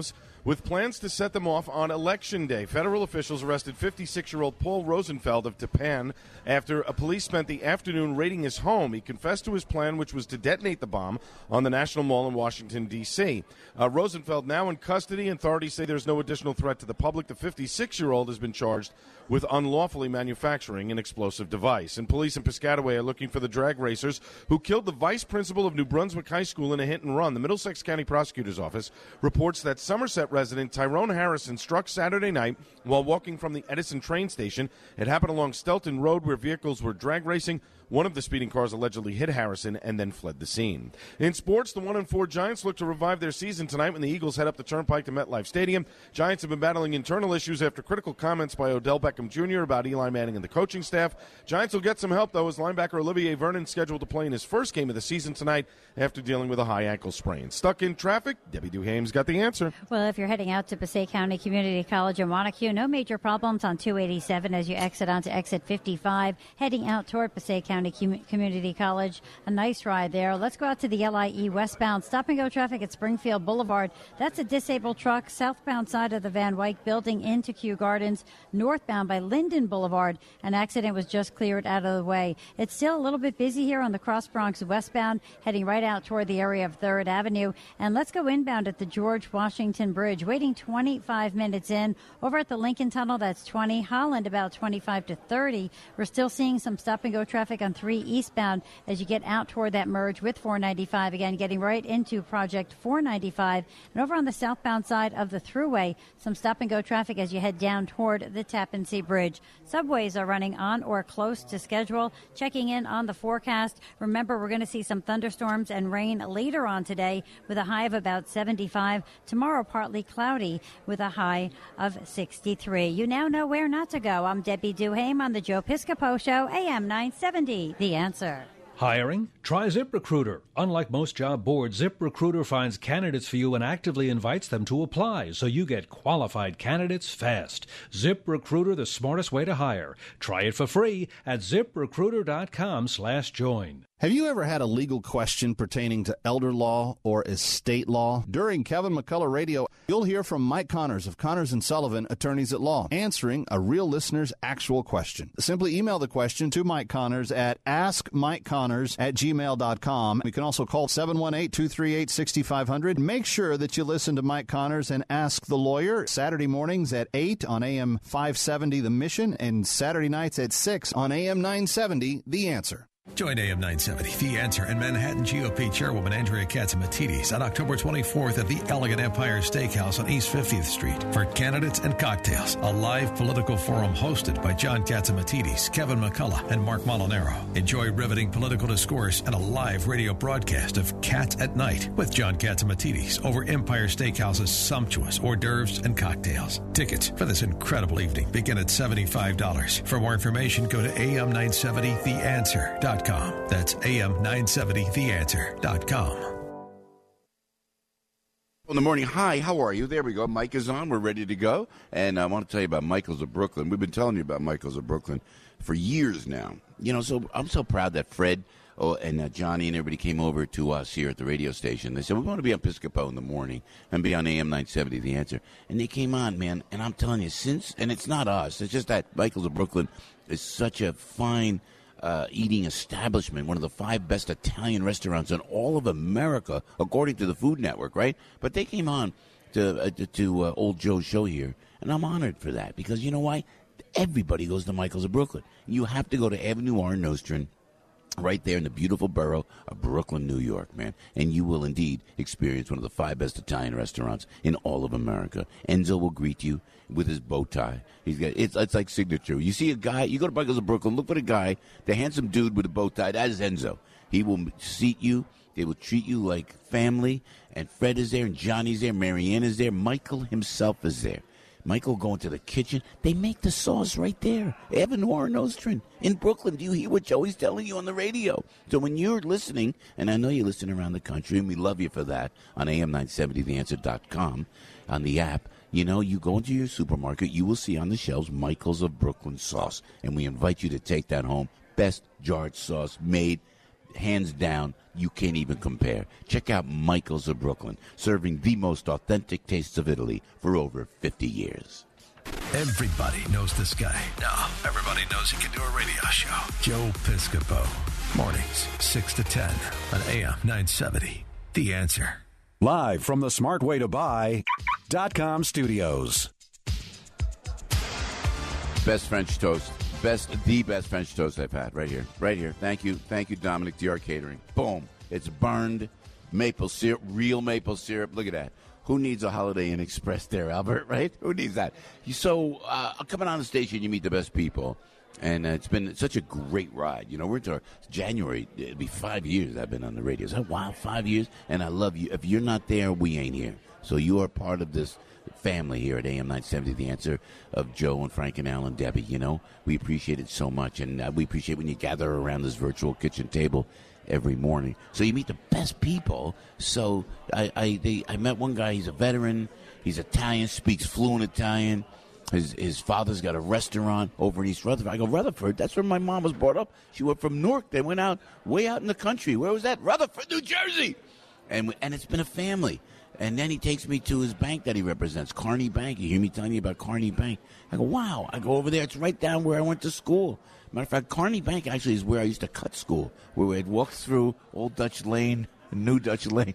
with plans to set them off on Election Day. Federal officials arrested fifty-six-year-old Paul Rosenfeld of Tapan after a police spent the afternoon raiding his home. He confessed to his plan, which was to detonate the bomb on the National Mall in Washington, D C Uh, Rosenfeld now in custody. Authorities say there's no additional threat to the public. The fifty-six-year-old has been charged with unlawfully manufacturing an explosive device. And police in Piscataway are looking for the drag racers who killed the vice principal of New Brunswick High School in a hit and run. The Middlesex County Prosecutor's Office reports that Somerset resident Tyrone Harrison struck Saturday night while walking from the Edison train station. It happened along Stelton Road where vehicles were drag racing. One of the speeding cars allegedly hit Harrison and then fled the scene. In sports, the one and four Giants look to revive their season tonight when the Eagles head up the Turnpike to MetLife Stadium. Giants have been battling internal issues after critical comments by Odell Beckham Junior about Eli Manning and the coaching staff. Giants will get some help, though, as linebacker Olivier Vernon scheduled to play in his first game of the season tonight after dealing with a high ankle sprain. Stuck in traffic? Debbie Duhame's got the answer. Well, if you're heading out to Passaic County Community College in Wanacue, no major problems on two eighty-seven as you exit onto exit fifty-five, heading out toward Passaic County Com- Community College. A nice ride there. Let's go out to the L I E westbound stop-and-go traffic at Springfield Boulevard. That's a disabled truck southbound side of the Van Wyck building into Kew Gardens. Northbound by Linden Boulevard, an accident was just cleared out of the way. It's still a little bit busy here on the Cross Bronx westbound, heading right out toward the area of third Avenue. And let's go inbound at the George Washington Bridge, waiting twenty-five minutes in. Over at the Lincoln Tunnel, that's twenty. Holland, about twenty-five to thirty. We're still seeing some stop-and-go traffic on three eastbound as you get out toward that merge with four ninety-five. Again, getting right into Project four ninety-five. And over on the southbound side of the thruway, some stop-and-go traffic as you head down toward the Tappan Zee Bridge. Subways are running on or close to schedule. Checking in on the forecast. Remember, we're going to see some thunderstorms and rain later on today with a high of about seventy-five. Tomorrow, partly cloudy with a high of sixty-three. You now know where not to go. I'm Debbie Duhame on the Joe Piscopo Show, A M nine seventy. The Answer. Hiring? Try ZipRecruiter. Unlike most job boards, ZipRecruiter finds candidates for you and actively invites them to apply, so you get qualified candidates fast. ZipRecruiter, the smartest way to hire. Try it for free at ZipRecruiter.com slash join. Have you ever had a legal question pertaining to elder law or estate law? During Kevin McCullough Radio, you'll hear from Mike Connors of Connors and Sullivan, Attorneys at Law, answering a real listener's actual question. Simply email the question to Mike Connors at ask mike connors at gmail dot com. You can also call seven one eight, two three eight, six five zero zero. Make sure that you listen to Mike Connors and Ask the Lawyer Saturday mornings at eight on A M five seventy The Mission and Saturday nights at six on A M nine seventy The Answer. Join A M nine seventy, The Answer, and Manhattan G O P Chairwoman Andrea Katzimatidis on October twenty-fourth at the Elegant Empire Steakhouse on East fiftieth Street for Candidates and Cocktails, a live political forum hosted by John Katzimatidis, Kevin McCullough, and Mark Molinaro. Enjoy riveting political discourse and a live radio broadcast of Cats at Night with John Katzimatidis over Empire Steakhouse's sumptuous hors d'oeuvres and cocktails. Tickets for this incredible evening begin at seventy-five dollars. For more information, go to A M nine seventy the answer dot com. That's A M nine seventy the answer dot com. In the morning, hi, how are you? There we go. Mike is on. We're ready to go. And I want to tell you about Michael's of Brooklyn. We've been telling you about Michael's of Brooklyn for years now. You know, so I'm so proud that Fred oh, and uh, Johnny and everybody came over to us here at the radio station. They said, we want to be on Piscopo in the morning and be on A M nine seventy, The Answer. And they came on, man. And I'm telling you, since, and it's not us, it's just that Michael's of Brooklyn is such a fine Uh, eating establishment, one of the five best Italian restaurants in all of America, according to the Food Network, right? But they came on to uh, to, to uh, Old Joe's show here, and I'm honored for that because you know why? Everybody goes to Michael's of Brooklyn. You have to go to Avenue R in Nostrand, right there in the beautiful borough of Brooklyn, New York, man. And you will indeed experience one of the five best Italian restaurants in all of America. Enzo will greet you with his bow tie. He's got it's it's like signature. You see a guy, you go to Michael's of Brooklyn, look for the guy, the handsome dude with a bow tie. That is Enzo. He will seat you. They will treat you like family. And Fred is there, and Johnny's there, Marianne is there, Michael himself is there. Michael will go into the kitchen. They make the sauce right there. Avenue R Nostrand in Brooklyn. Do you hear what Joey's telling you on the radio? So when you're listening, and I know you listen around the country, and we love you for that, on A M nine seventy the answer dot com, on the app, you know, you go into your supermarket, you will see on the shelves Michael's of Brooklyn sauce. And we invite you to take that home. Best jarred sauce made hands down, you can't even compare. Check out Michael's of Brooklyn, serving the most authentic tastes of Italy for over fifty years. Everybody knows this guy. Now, everybody knows he can do a radio show. Joe Piscopo. Mornings, six to ten on A M nine seventy. The Answer. Live from the smart way to buy dot com studios. Best French toast. Best, the best French toast I've had. Right here. Right here. Thank you. Thank you, Dominic D R Catering. Boom. It's burned maple syrup, real maple syrup. Look at that. Who needs a Holiday Inn Express there, Albert, right? Who needs that? So, uh, coming on the station, you meet the best people. And uh, it's been such a great ride. You know, we're into our January. It'll be five years I've been on the radio. So, wow, five years. And I love you. If you're not there, we ain't here. So you are part of this family here at A M nine seventy, The Answer, of Joe and Frank and Al and Debbie. You know, we appreciate it so much. And uh, we appreciate when you gather around this virtual kitchen table every morning. So you meet the best people. So I I, they, I met one guy. He's a veteran. He's Italian, speaks fluent Italian. His his father's got a restaurant over in East Rutherford. I go, Rutherford? That's where my mom was brought up. She went from Newark. They went out way out in the country. Where was that? Rutherford, New Jersey. And and it's been a family. And then he takes me to his bank that he represents, Carney Bank. You hear me telling you about Carney Bank. I go, wow. I go over there. It's right down where I went to school. Matter of fact, Carney Bank actually is where I used to cut school, where we'd walk through Old Dutch Lane and New Dutch Lane.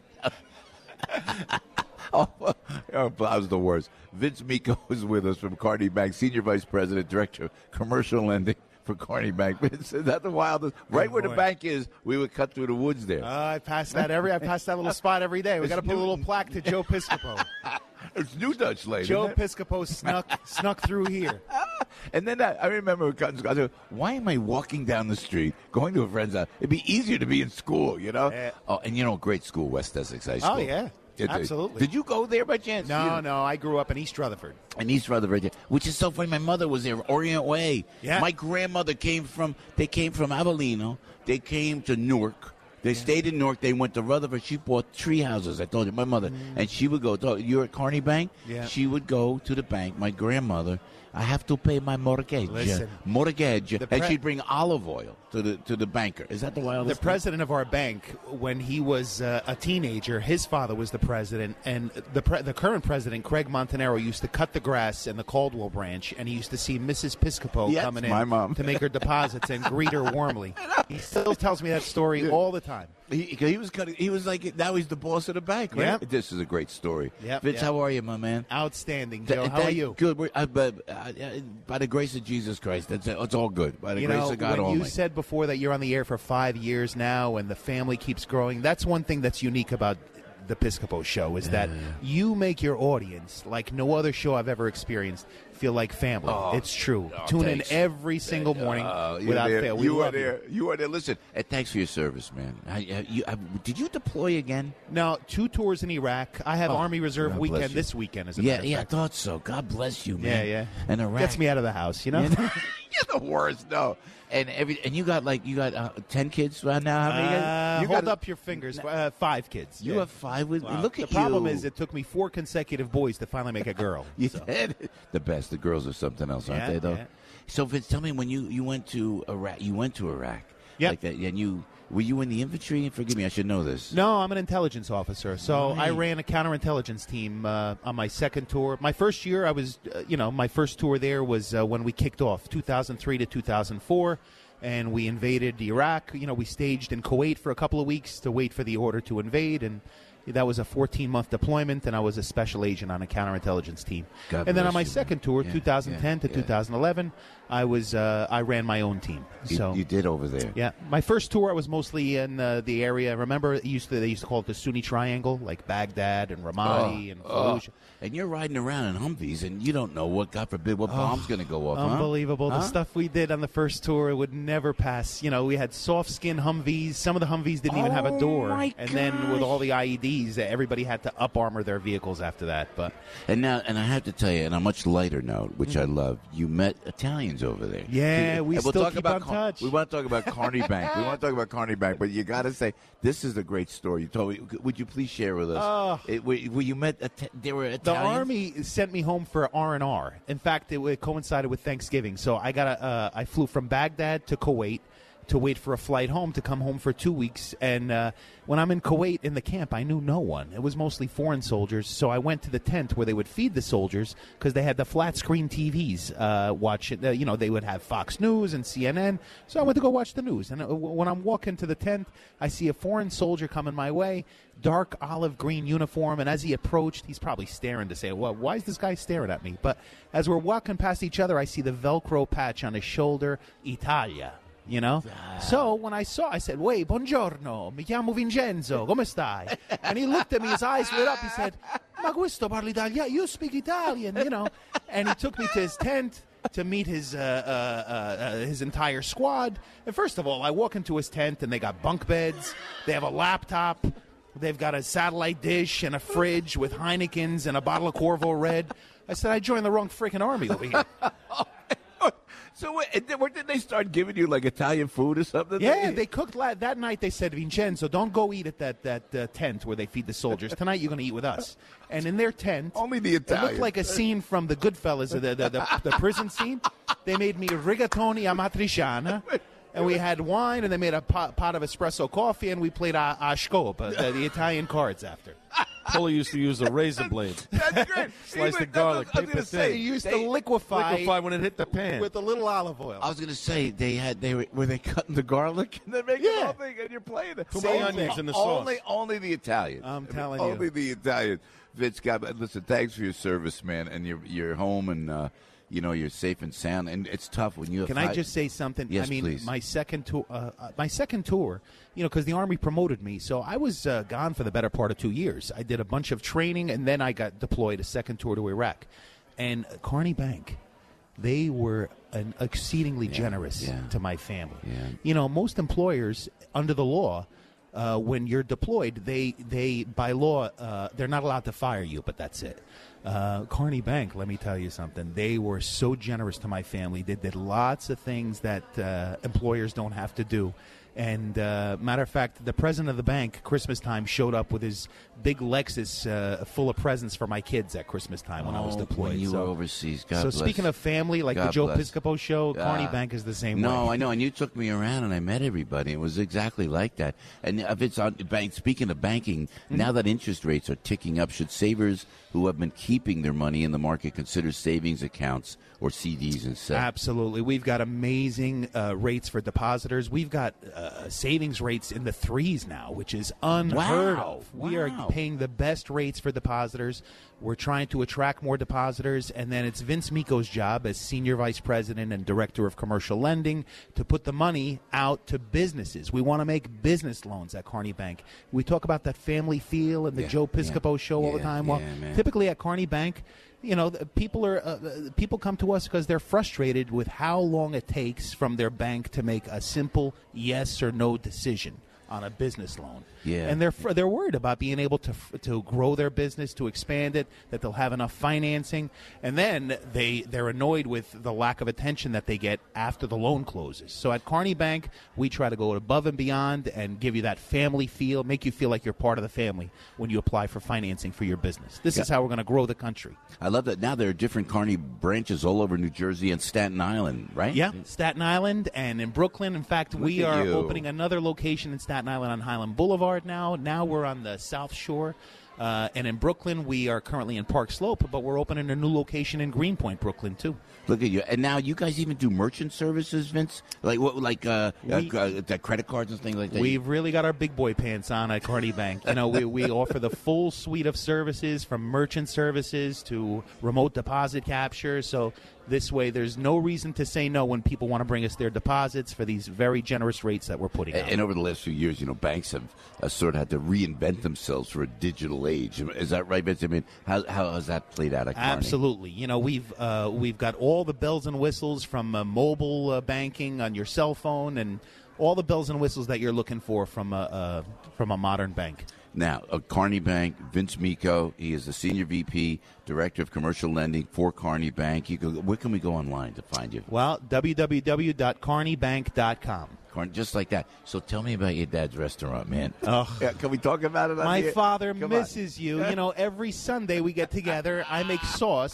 oh, I was the worst. Vince Miko was with us from Carney Bank, Senior Vice President, Director of Commercial Lending for Carney Bank. Is that the wildest? Right oh, where the bank is, we would cut through the woods there. Uh, I pass that every. I pass that little spot every day. We got to put a little plaque to Joe Piscopo. It's New Dutch Lane. Joe Piscopo snuck snuck through here. And then I, I remember cutting school. I said, why am I walking down the street, going to a friend's house? It'd be easier to be in school, you know? Yeah. Oh, and you know, great school, West Essex High School. Oh, yeah. Did they- Absolutely. Did you go there by chance? No, You- no. I grew up in East Rutherford. In East Rutherford, yeah. Which is so funny. My mother was there, Orient Way. Yeah. My grandmother came from, they came from Avellino. They came to Newark. They stayed in Newark. They went to Rutherford. She bought tree houses. I told you, my mother. And she would go, to, you're at Carney Bank? Yeah. She would go to the bank, my grandmother. I have to pay my mortgage. Listen. Mortgage. The and pre- she'd bring olive oil to the to the banker. Is that the wildest The president of our bank, when he was uh, a teenager, his father was the president, and the pre- the current president, Craig Montanaro, used to cut the grass in the Caldwell branch, and he used to see Missus Piscopo Yes, coming in my mom. to make her deposits and greet her warmly. He still tells me that story all the time. He, he was cutting, he was like, now he's the boss of the bank, right? Yep. This is a great story. Yep, Vince, yep. how are you, my man? Outstanding, Th- Joe. How are thank- you? Good. We're, uh, but, uh, uh, by the grace of Jesus Christ, that's it's all good. By the You grace know, of God when you Almighty. said before that you're on the air for five years now and the family keeps growing, that's one thing that's unique about the Piscopo show is that you make your audience, like no other show I've ever experienced, feel like family. Oh, it's true. oh, Tune thanks. in every single morning Uh, you without were there. fail. We you were love there. you. You were there. Listen, and thanks for your service, man. I, I, you, I, did you deploy again? Now, two tours in Iraq. I have Oh, Army Reserve God bless weekend you. this weekend, as a Yeah, matter of yeah, I fact. thought so. God bless you, Yeah, man. yeah. And Iraq Gets me out of the house, you know? You're the worst. No, and every and you got like you got uh, ten kids right now. How many? Uh, guys? You hold got up your fingers. Uh, five kids. You Yeah. have five with. Wow. Look the at problem you. is it took me four consecutive boys to finally make a girl. You so. did. The best. The girls are something else, aren't Yeah, they? Though. yeah. So, Vince, tell me when you, you went to Iraq. You went to Iraq. Yep. Like that, and you were you in the infantry? Forgive me, I should know this. No, I'm an intelligence officer. So I Right. ran a counterintelligence team uh, on my second tour. My first year, I was, uh, you know, my first tour there was uh, when we kicked off, two thousand three to two thousand four, and we invaded Iraq. You know, we staged in Kuwait for a couple of weeks to wait for the order to invade, and that was a fourteen-month deployment, and I was a special agent on a counterintelligence team. God and then on bless my you, second man. tour, Yeah, two thousand ten yeah, to yeah. two thousand eleven, I was uh, I ran my own team. You, So you did over there. yeah, my first tour I was mostly in uh, the area. Remember, it used to, they used to call it the Sunni Triangle, like Baghdad and Ramadi and Oh, Fallujah. and you're riding around in Humvees, and you don't know what, God forbid, what bomb's going to go off. huh? Unbelievable. The Huh? stuff we did on the first tour it would never pass. You know, we had soft skin Humvees. Some of the Humvees didn't even have a Oh, door. my And then with gosh. all the I E Ds, everybody had to up armor their vehicles after that. But And now, and I have to tell you, on a much lighter note, which I love, you met Italians over there. Yeah, we And we'll still talk keep about on touch. We want to talk about Carney Bank. We want to talk about Carney Bank, but you got to say this is a great story. You told me. Would you please share with us? Oh. It, where, where you met? Ita- there were the Italians. Army sent me home for R and R. In fact, it, it coincided with Thanksgiving. So I got a, uh, I flew from Baghdad to Kuwait to wait for a flight home to come home for two weeks. And uh, when I'm in Kuwait in the camp, I knew no one. It was mostly foreign soldiers. So I went to the tent where they would feed the soldiers because they had the flat screen T Vs. Uh, watch it, uh, you know, they would have Fox News and C N N. So I went to go watch the news. And uh, when I'm walking to the tent, I see a foreign soldier coming my way, dark olive green uniform. And as he approached, he's probably staring to say, well, why is this guy staring at me? But as we're walking past each other, I see the Velcro patch on his shoulder, Italia. You know? So when I saw, I said, "Wait, buongiorno, mi chiamo Vincenzo, come stai?" And he looked at me, his eyes lit up, he said, "Ma questo parli Italiano, you speak Italian," you know? And he took me to his tent to meet his uh, uh, uh, his entire squad. And first of all, I walk into his tent, and they got bunk beds, they have a laptop, they've got a satellite dish and a fridge with Heinekens and a bottle of Corvo Red. I said, I joined the wrong freaking army over here. So wait, did they start giving you like Italian food or something? Yeah, they cooked la- that night. They said, Vincenzo, don't go eat at that that uh, tent where they feed the soldiers. Tonight you're going to eat with us. And in their tent, only the Italian. It looked like a scene from the Goodfellas, the the, the, the prison scene. They made me rigatoni amatriciana. And we had wine, and they made a pot, pot of espresso coffee, and we played a, a scope, uh, the, the Italian cards after. Pulley used to use a razor blade. That's great. Slice the garlic. I was going to say, he used they, to liquefy, liquefy when it hit the pan with a little olive oil. I was going to say they had they were, were they cutting the garlic and they're making yeah. the whole thing, and you're playing it. Too many onions in the sauce. Only, only the Italian. I'm telling only you, only the Italian. Vince, God, listen, thanks for your service, man, and you're you're home and. Uh, You know, you're safe and sound, and it's tough when you have Can five... I just say something? Yes, I mean, please. my second tour, uh, my second tour, you know, because the Army promoted me, so I was uh, gone for the better part of two years. I did a bunch of training, and then I got deployed a second tour to Iraq. And Carney Bank, they were an exceedingly yeah, generous yeah. to my family. Yeah. You know, most employers, under the law, uh, when you're deployed, they, they by law, uh, they're not allowed to fire you, but that's it. Uh, Carney Bank, let me tell you something. They were so generous to my family. They did lots of things that uh, employers don't have to do. And uh, matter of fact, the president of the bank, Christmas time, showed up with his big Lexus uh, full of presents for my kids at Christmas time when oh, I was deployed. When you so, were overseas, God So bless. speaking of family, like God the Joe bless. Piscopo show, Uh, Carney Bank is the same no, way. No, I know, and you took me around and I met everybody. It was exactly like that. And if it's on bank, speaking of banking, Mm-hmm. now that interest rates are ticking up, should savers who have been keeping their money in the market consider savings accounts or C Ds instead? Absolutely. We've got amazing uh, rates for depositors. We've got uh, savings rates in the threes now, which is unheard Wow. of. We Wow. are paying the best rates for depositors. We're trying to attract more depositors, and then it's Vince Miko's job as Senior Vice President and Director of Commercial Lending to put the money out to businesses. We want to make business loans at Carney Bank. We talk about that family feel and the Yeah, Joe Piscopo yeah, show all the yeah, time. Well, yeah, man. typically at Carney Bank, you know, the people are uh, people come to us because they're frustrated with how long it takes from their bank to make a simple yes or no decision on a business loan. Yeah. And they're fr- they're worried about being able to f- to grow their business, to expand it, that they'll have enough financing, and then they they're annoyed with the lack of attention that they get after the loan closes. So at Carney Bank, we try to go above and beyond and give you that family feel, make you feel like you're part of the family when you apply for financing for your business. This Yeah. is how we're going to grow the country. I love that. Now there are different Carney branches all over New Jersey and Staten Island, right? Yeah, Staten Island and in Brooklyn. In fact, Look we at are you. opening another location in Staten Island on Highland Boulevard now. Now we're on the South Shore. Uh, and in Brooklyn, we are currently in Park Slope, but we're opening a new location in Greenpoint, Brooklyn, too. Look at you. And now you guys even do merchant services, Vince? Like what? Like uh, We- uh, uh, the credit cards and things like that? We've really got our big boy pants on at Carney Bank. You know, we, we offer the full suite of services from merchant services to remote deposit capture. So this way, there's no reason to say no when people want to bring us their deposits for these very generous rates that we're putting And, out. and over the last few years, you know, banks have uh, sort of had to reinvent themselves for a digital age. Is that right, Vince? I mean, how, how has that played out at Carney? Absolutely. You know, we've uh, we've got all the bells and whistles from uh, mobile uh, banking on your cell phone and all the bells and whistles that you're looking for from a uh, from a modern bank. Now, uh, Carney Bank, Vince Miko, he is the Senior V P, Director of Commercial Lending for Carney Bank. You go, where can we go online to find you? Well, w w w dot carney bank dot com. Carney, just like that. So tell me about your dad's restaurant, man. Oh. Yeah, can we talk about it? on My the- father Come on. misses you. You know, every Sunday we get together. I make sauce,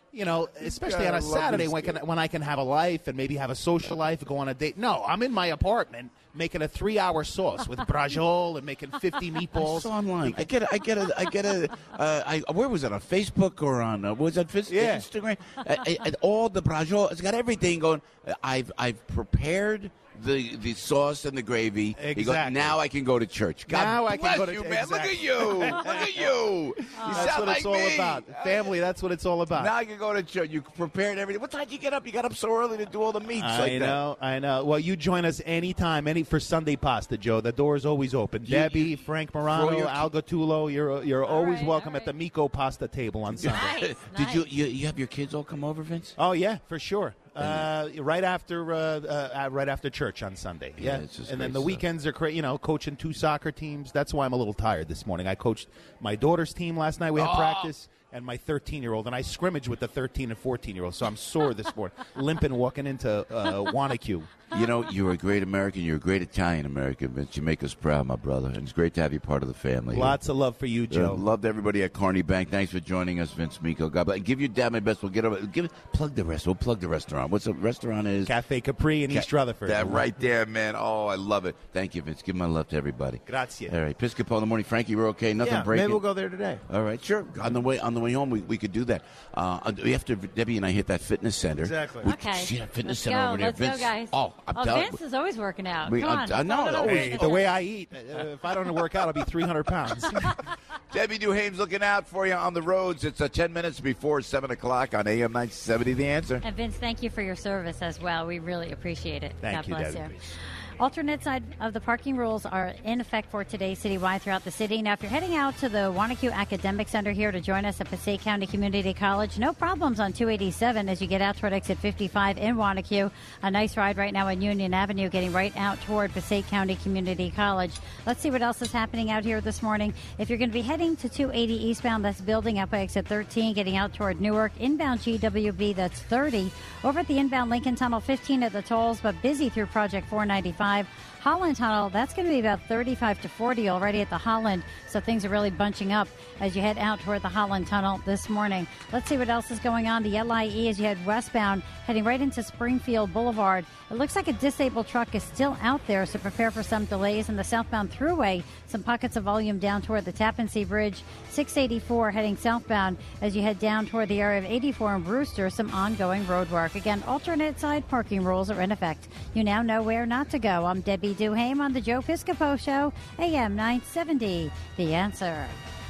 You know, especially God, on I a love Saturday this when, kid. can, when I can have a life and maybe have a social life, go on a date. No, I'm in my apartment making a three-hour sauce with brajol and making fifty meatballs. It's online. I get. A, I get. A, I get. A, uh, I, where was it, on Facebook or on? Uh, was it Fis- Yeah. Instagram? I, I, I- all the brajol. It's got everything going. I've. I've prepared the the sauce and the gravy. You go, Exactly. now I can go to church. God Now I bless can go to you, man. exactly. Look at you. Look at you. You That's sound what like it's all me. about. Family, that's what it's all about. Now I can go to church. You prepared everything. What time did you get up? You got up so early to do all the meats. I like that. know, I know. Well, you join us anytime, any for Sunday pasta, Joe. The door is always open. You- Debbie, Frank Morano, your- Al Gattulo, you're you're All always right, welcome all at the Miko pasta table on Sunday. Nice, Did you, nice. you you have your kids all come over, Vince? Oh yeah, for sure. Uh, right after uh, uh, uh, right after church on Sunday. Yeah, Yeah, it's just and then great the stuff. weekends are cra You know, coaching two soccer teams. That's why I'm a little tired this morning. I coached my daughter's team last night. We had Oh. practice. And my thirteen-year-old, and I scrimmage with the thirteen and fourteen-year-old, so I'm sore this morning, limping, walking into uh, Wanacue. You know, you're a great American. You're a great Italian American, Vince. You make us proud, my brother. And it's great to have you part of the family. Lots of love for you, Uh, Joe. loved everybody at Carney Bank. Thanks for joining us, Vince Miko. God bless. Give your dad my best. We'll get over. Give plug the rest. We'll plug the restaurant. What's the restaurant is? Cafe Capri in Ca- East Rutherford. That right there, man. Oh, I love it. Thank you, Vince. Give my love to everybody. Grazie. All right, Piscopo in the morning. Frankie, we're okay. Nothing Yeah, breaking. maybe we'll go there today. All right, sure. On the way on the way home, we, we could do that. Uh, we have to. Debbie and I hit that fitness center. Exactly. We- Okay. See that fitness Let's center go. over there, Let's Vince. go, guys. Oh, I'm oh, telling. Vince is always working out. We- Come I'm- on. I know, Follow it up always. with The it. way I eat, uh, if I don't work out, I'll be three hundred pounds. Debbie Duhame's looking out for you on the roads. It's uh, ten minutes before seven o'clock on A M nine seventy. The Answer. And Vince, thank you for your service as well. We really appreciate it. Thank God you, bless Debbie. you. Alternate side of the parking rules are in effect for today citywide throughout the city. Now, if you're heading out to the Wanacue Academic Center here to join us at Passaic County Community College, no problems on two eighty-seven as you get out toward exit fifty-five in Wanacue. A nice ride right now on Union Avenue, getting right out toward Passaic County Community College. Let's see what else is happening out here this morning. If you're going to be heading to two eighty eastbound, that's building up by exit thirteen, getting out toward Newark. Inbound G W B, that's thirty. Over at the inbound Lincoln Tunnel, fifteen at the tolls, but busy through Project four ninety-five. Holland Tunnel, that's going to be about thirty-five to forty already at the Holland, so things are really bunching up as you head out toward the Holland Tunnel this morning. Let's see what else is going on. The L I E as you head westbound, heading right into Springfield Boulevard. It looks like a disabled truck is still out there, so prepare for some delays. In the southbound thruway, some pockets of volume down toward the Tappan Zee Bridge. six eighty-four heading southbound as you head down toward the area of eighty-four in Brewster, some ongoing road work. Again, alternate side parking rules are in effect. You now know where not to go. I'm Debbie Duhame on the Joe Piscopo Show, A M nine seventy. The Answer.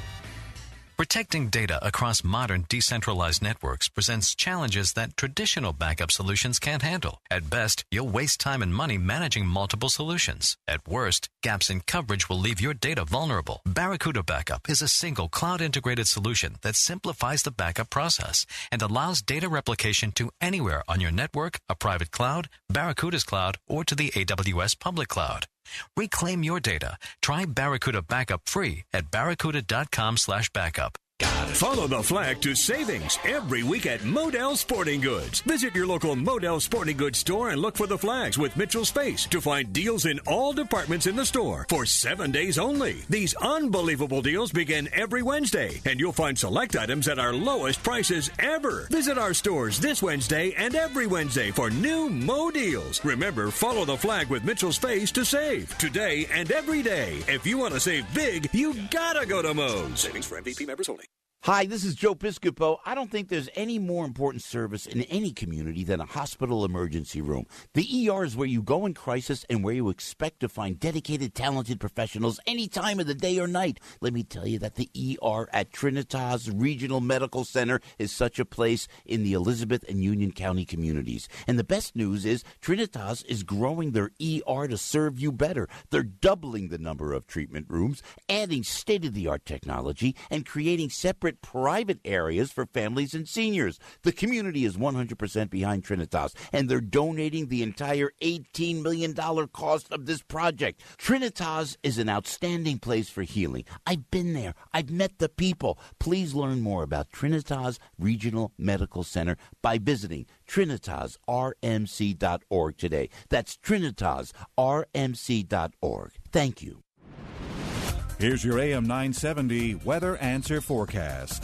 Protecting data across modern decentralized networks presents challenges that traditional backup solutions can't handle. At best, you'll waste time and money managing multiple solutions. At worst, gaps in coverage will leave your data vulnerable. Barracuda Backup is a single cloud-integrated solution that simplifies the backup process and allows data replication to anywhere on your network, a private cloud, Barracuda's cloud, or to the A W S public cloud. Reclaim your data. Try Barracuda Backup free at barracuda.com slash backup. Follow the flag to savings every week at Modell Sporting Goods. Visit your local Modell Sporting Goods store and look for the flags with Mitchell's face to find deals in all departments in the store for seven days only. These unbelievable deals begin every Wednesday, and you'll find select items at our lowest prices ever. Visit our stores this Wednesday and every Wednesday for new Mo deals. Remember, follow the flag with Mitchell's face to save today and every day. If you want to save big, you gotta go to Mo's. Savings for M V P members only. Hi, this is Joe Piscopo. I don't think there's any more important service in any community than a hospital emergency room. The E R is where you go in crisis and where you expect to find dedicated, talented professionals any time of the day or night. Let me tell you that the E R at Trinitas Regional Medical Center is such a place in the Elizabeth and Union County communities. And the best news is Trinitas is growing their E R to serve you better. They're doubling the number of treatment rooms, adding state-of-the-art technology, and creating separate private areas for families and seniors. The community is one hundred percent behind Trinitas, and they're donating the entire eighteen million dollars cost of this project. Trinitas is an outstanding place for healing. I've been there. I've met the people. Please learn more about Trinitas Regional Medical Center by visiting Trinitas R M C dot org today. That's Trinitas R M C dot org. Thank you. Here's your A M nine seventy weather answer forecast.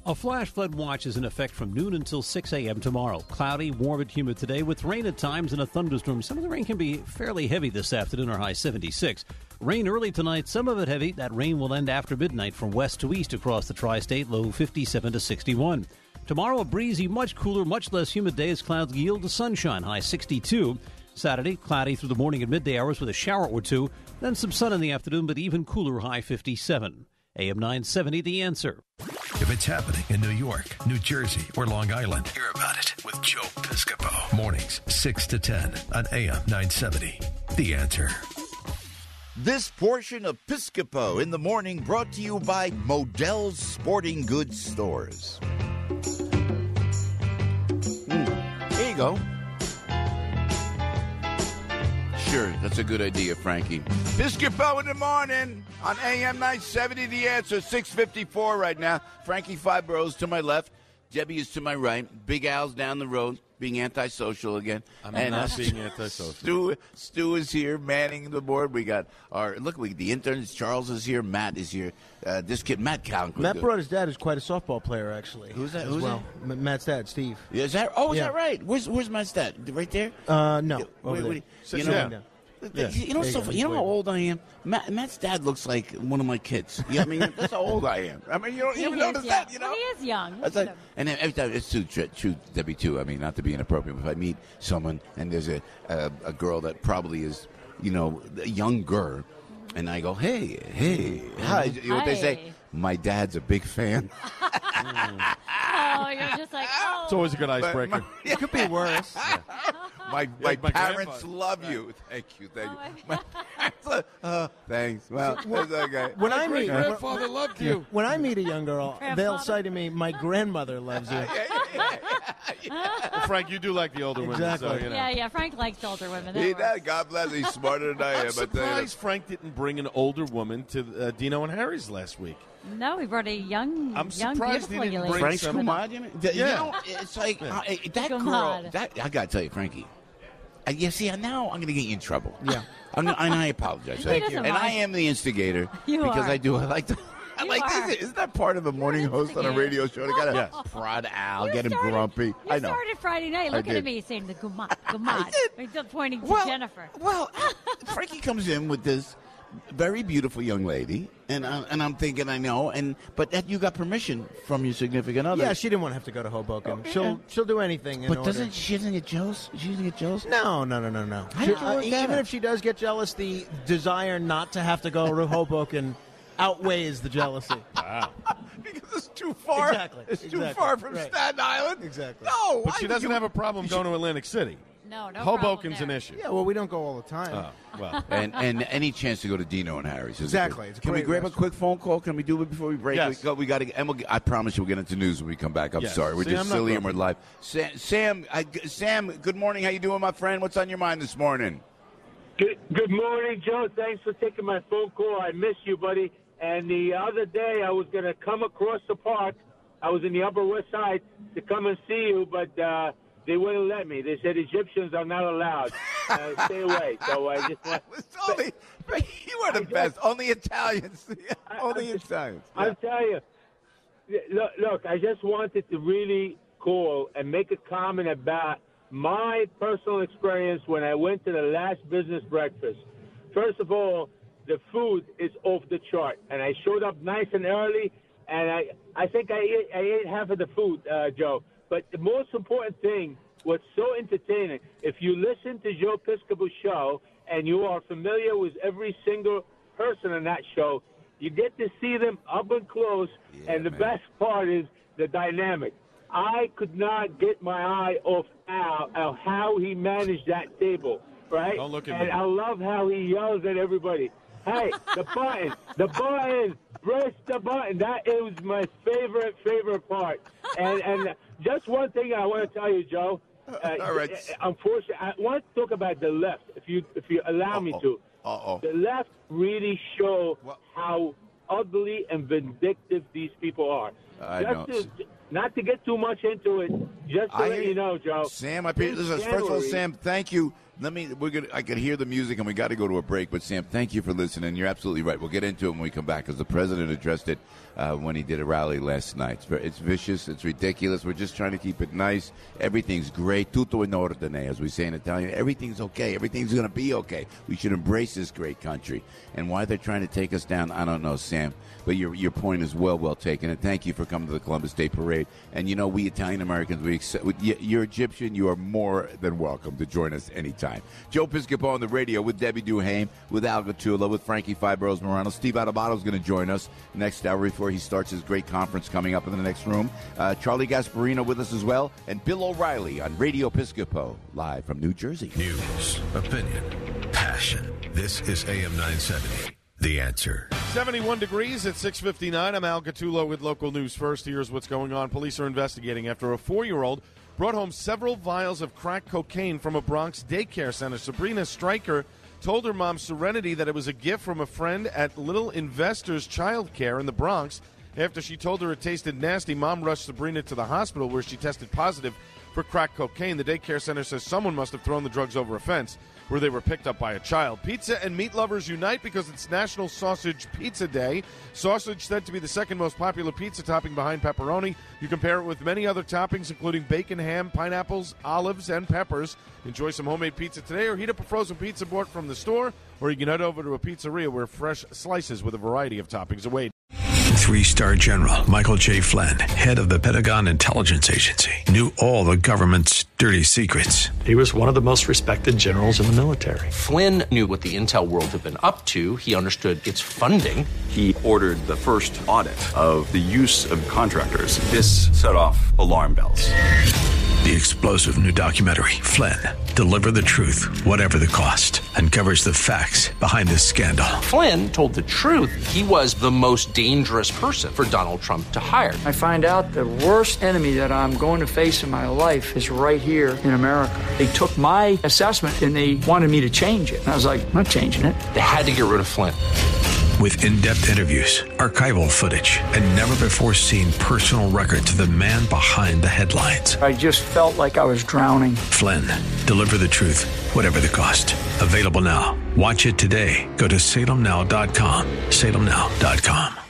A flash flood watch is in effect from noon until six a.m. tomorrow. Cloudy, warm and humid today with rain at times and a thunderstorm. Some of the rain can be fairly heavy this afternoon, our high seventy-six. Rain early tonight, some of it heavy. That rain will end after midnight from west to east across the tri-state, low fifty-seven to sixty-one. Tomorrow, a breezy, much cooler, much less humid day as clouds yield to sunshine, high sixty-two. Saturday, cloudy through the morning and midday hours with a shower or two. Then some sun in the afternoon, but even cooler, high fifty-seven. A M nine seventy, The Answer. If it's happening in New York, New Jersey, or Long Island, hear about it with Joe Piscopo. Mornings, six to ten on A M nine seventy. The Answer. This portion of Piscopo in the morning brought to you by Modell's Sporting Goods Stores. Mm, there you go. Sure, that's a good idea, Frankie. Piscopo in the morning on A M nine seventy, The Answer, six fifty-four right now. Frankie Five Boroughs to my left. Debbie is to my right. Big Al's down the road, being antisocial again. I'm and, not uh, being antisocial. Stu, Stu is here, manning the board. We got our, look, we the interns. Charles is here. Matt is here. Uh, this kid, Matt Callen. Matt brought his dad, who's quite a softball player, actually. Who's that? as Who's well. M- Matt's dad, Steve. Yeah, is that? Oh, is Yeah. that right? Where's Where's Matt's dad? Right there? Uh, no. Yeah, over wait, there. wait, Sit you know, down. Yeah. You know, There so you go. you know He's how waiting. old I am. Matt, Matt's dad looks like one of my kids. You know, I mean, that's how old I am. I mean, you don't He even is notice young. that. You know, Well, he is young. That's Look like, at him. and then every time it's true, true, true, Debbie too. I mean, not to be inappropriate, but if I meet someone and there's a a, a girl that probably is, you know, younger, and I go, hey, hey, hi. You know what they say? Hi. My dad's a big fan. Oh, you're just like, oh. It's always a good But icebreaker. my- It could be worse. My my, my parents grandfather. love you. Thank you, thank Oh, you. My parents love- uh, thanks. Well, that's okay. When I meet grandfather loved you. when I meet a young girl, they'll Grandfather. say to me, "My grandmother loves you." Well, Frank, you do like the older women, so Exactly. you know. Yeah, yeah. Frank likes older women. That He works. does. God bless. He's smarter than I am. I'm I tell you that. surprised Frank didn't bring an older woman to uh, Dino and Harry's last week. No, he brought a young, I'm young, surprised he beautiful didn't young bring lady. Frank's some- Kumad, you mean? The- Yeah. You know, it's like Yeah. uh, that girl. Kumad. That I gotta tell you, Frankie. Uh, you see, now I'm gonna get you in trouble. Yeah. I'm, and I apologize. He Thank doesn't you. And I mind. am the instigator You because are. I do. I like to. I You like are. this. Isn't that part of a morning host on a instigator. radio show? To gotta Yes. prod Al, You get him started- grumpy. You I know. started Friday night I looking did. at me saying the gumad, gumad. He's pointing to Well, Jennifer. Well, Frankie comes in with this very beautiful young lady, and I, and I'm thinking I know, and but that you got permission from your significant other. Yeah, she didn't want to have to go to Hoboken. Okay. She'll she'll do anything. In But order. doesn't she doesn't get jealous? She doesn't get jealous. No, no, no, no, no. How She- did you uh, work that even out? if she does get jealous, the desire not to have to go to Hoboken outweighs the jealousy. Wow. Because it's too far. Exactly. It's too Exactly. far from Right. Staten Island. Exactly. No, But why she would doesn't you- have a problem going to Atlantic City. No, no Hoboken's problem an there. issue. Yeah, well, we don't go all the time. Oh, well. And and any chance to go to Dino and Harry's. is Exactly. good. It's a Can we great grab restaurant. a quick phone call? Can we do it before we break? Yes. We, go, we got to. And we'll, I promise you, we'll get into news when we come back. I'm Yes. sorry, we're See, just I'm not silly and we're grumpy. live. Sam, Sam, I, Sam, good morning. How you doing, my friend? What's on your mind this morning? Good, good morning, Joe. Thanks for taking my phone call. I miss you, buddy. And the other day, I was going to come across the park. I was in the Upper West Side to come and see you, but uh, they wouldn't let me. They said Egyptians are not allowed. Uh, stay away. So I just want. Only, you are the best. Only Italians. Only Italians. I'll tell you. Look, look, I just wanted to really call and make a comment about my personal experience when I went to the last business breakfast. First of all, the food is off the chart, and I showed up nice and early, and I, I think I ate, I ate half of the food, uh, Joe. But the most important thing was so entertaining. If you listen to Joe Piscopo's show and you are familiar with every single person on that show, you get to see them up and close, Yeah, and the man. best part is the dynamic. I could not get my eye off Al, Al how he managed that table, right? Don't look at and me. I love how he yells at everybody. Hey, the button, the button, press the button. That is my favorite, favorite part. And and just one thing I want to tell you, Joe. Uh, All right. Unfortunately, I want to talk about the left, if you if you allow me to. Uh-oh. The left really show how ugly and vindictive these people are. I just know. To, not to get too much into it, just to I let hear you know, Joe. Sam, I appreciate Since listen, first of all, January- Sam, thank you. Let me. We're gonna. I could hear the music, and we got to go to a break. But Sam, thank you for listening. You're absolutely right. We'll get into it when we come back, because the president addressed it uh, when he did a rally last night. It's, very, it's vicious. It's ridiculous. We're just trying to keep it nice. Everything's great. Tutto in ordine, as we say in Italian. Everything's okay. Everything's going to be okay. We should embrace this great country. And why they're trying to take us down, I don't know, Sam. But your your point is well, well taken. And thank you for coming to the Columbus Day Parade. And, you know, we Italian Americans, we accept, you're Egyptian. You are more than welcome to join us anytime. Joe Piscopo on the radio with Debbie Duhaime, with Al Gattula, with Frankie Fibros Morano. Steve Adubato is going to join us next hour before he starts his great conference coming up in the next room. Uh, Charlie Gasparino with us as well. And Bill O'Reilly on Radio Piscopo, live from New Jersey. News, opinion, passion. This is A M nine seventy. The Answer. seventy-one degrees at six fifty-nine. I'm Al Gattullo with local news first. Here's what's going on. Police are investigating after a four-year-old brought home several vials of crack cocaine from a Bronx daycare center. Sabrina Stryker told her mom, Serenity, that it was a gift from a friend at Little Investors Child Care in the Bronx. After she told her it tasted nasty, Mom rushed Sabrina to the hospital, where she tested positive for crack cocaine. The daycare center says someone must have thrown the drugs over a fence, where they were picked up by a child. Pizza and meat lovers unite because it's National Sausage Pizza Day. Sausage said to be the second most popular pizza topping behind pepperoni. You compare it with many other toppings, including bacon, ham, pineapples, olives, and peppers. Enjoy some homemade pizza today, or heat up a frozen pizza bought from the store, or you can head over to a pizzeria where fresh slices with a variety of toppings await. Three-star General Michael J. Flynn, head of the Pentagon Intelligence Agency, knew all the government's dirty secrets. He was one of the most respected generals in the military. Flynn knew what the intel world had been up to. He understood its funding. He ordered the first audit of the use of contractors. This set off alarm bells. The explosive new documentary, Flynn, Deliver the Truth, Whatever the Cost, uncovers the facts behind this scandal. Flynn told the truth. He was the most dangerous person for Donald Trump to hire. I find out the worst enemy that I'm going to face in my life is right here in America. They took my assessment and they wanted me to change it. And I was like, I'm not changing it. They had to get rid of Flynn. With in-depth interviews, archival footage, and never-before-seen personal records of the man behind the headlines. I just felt like I was drowning. Flynn, Deliver the Truth, Whatever the Cost. Available now. Watch it today. Go to salem now dot com. salem now dot com.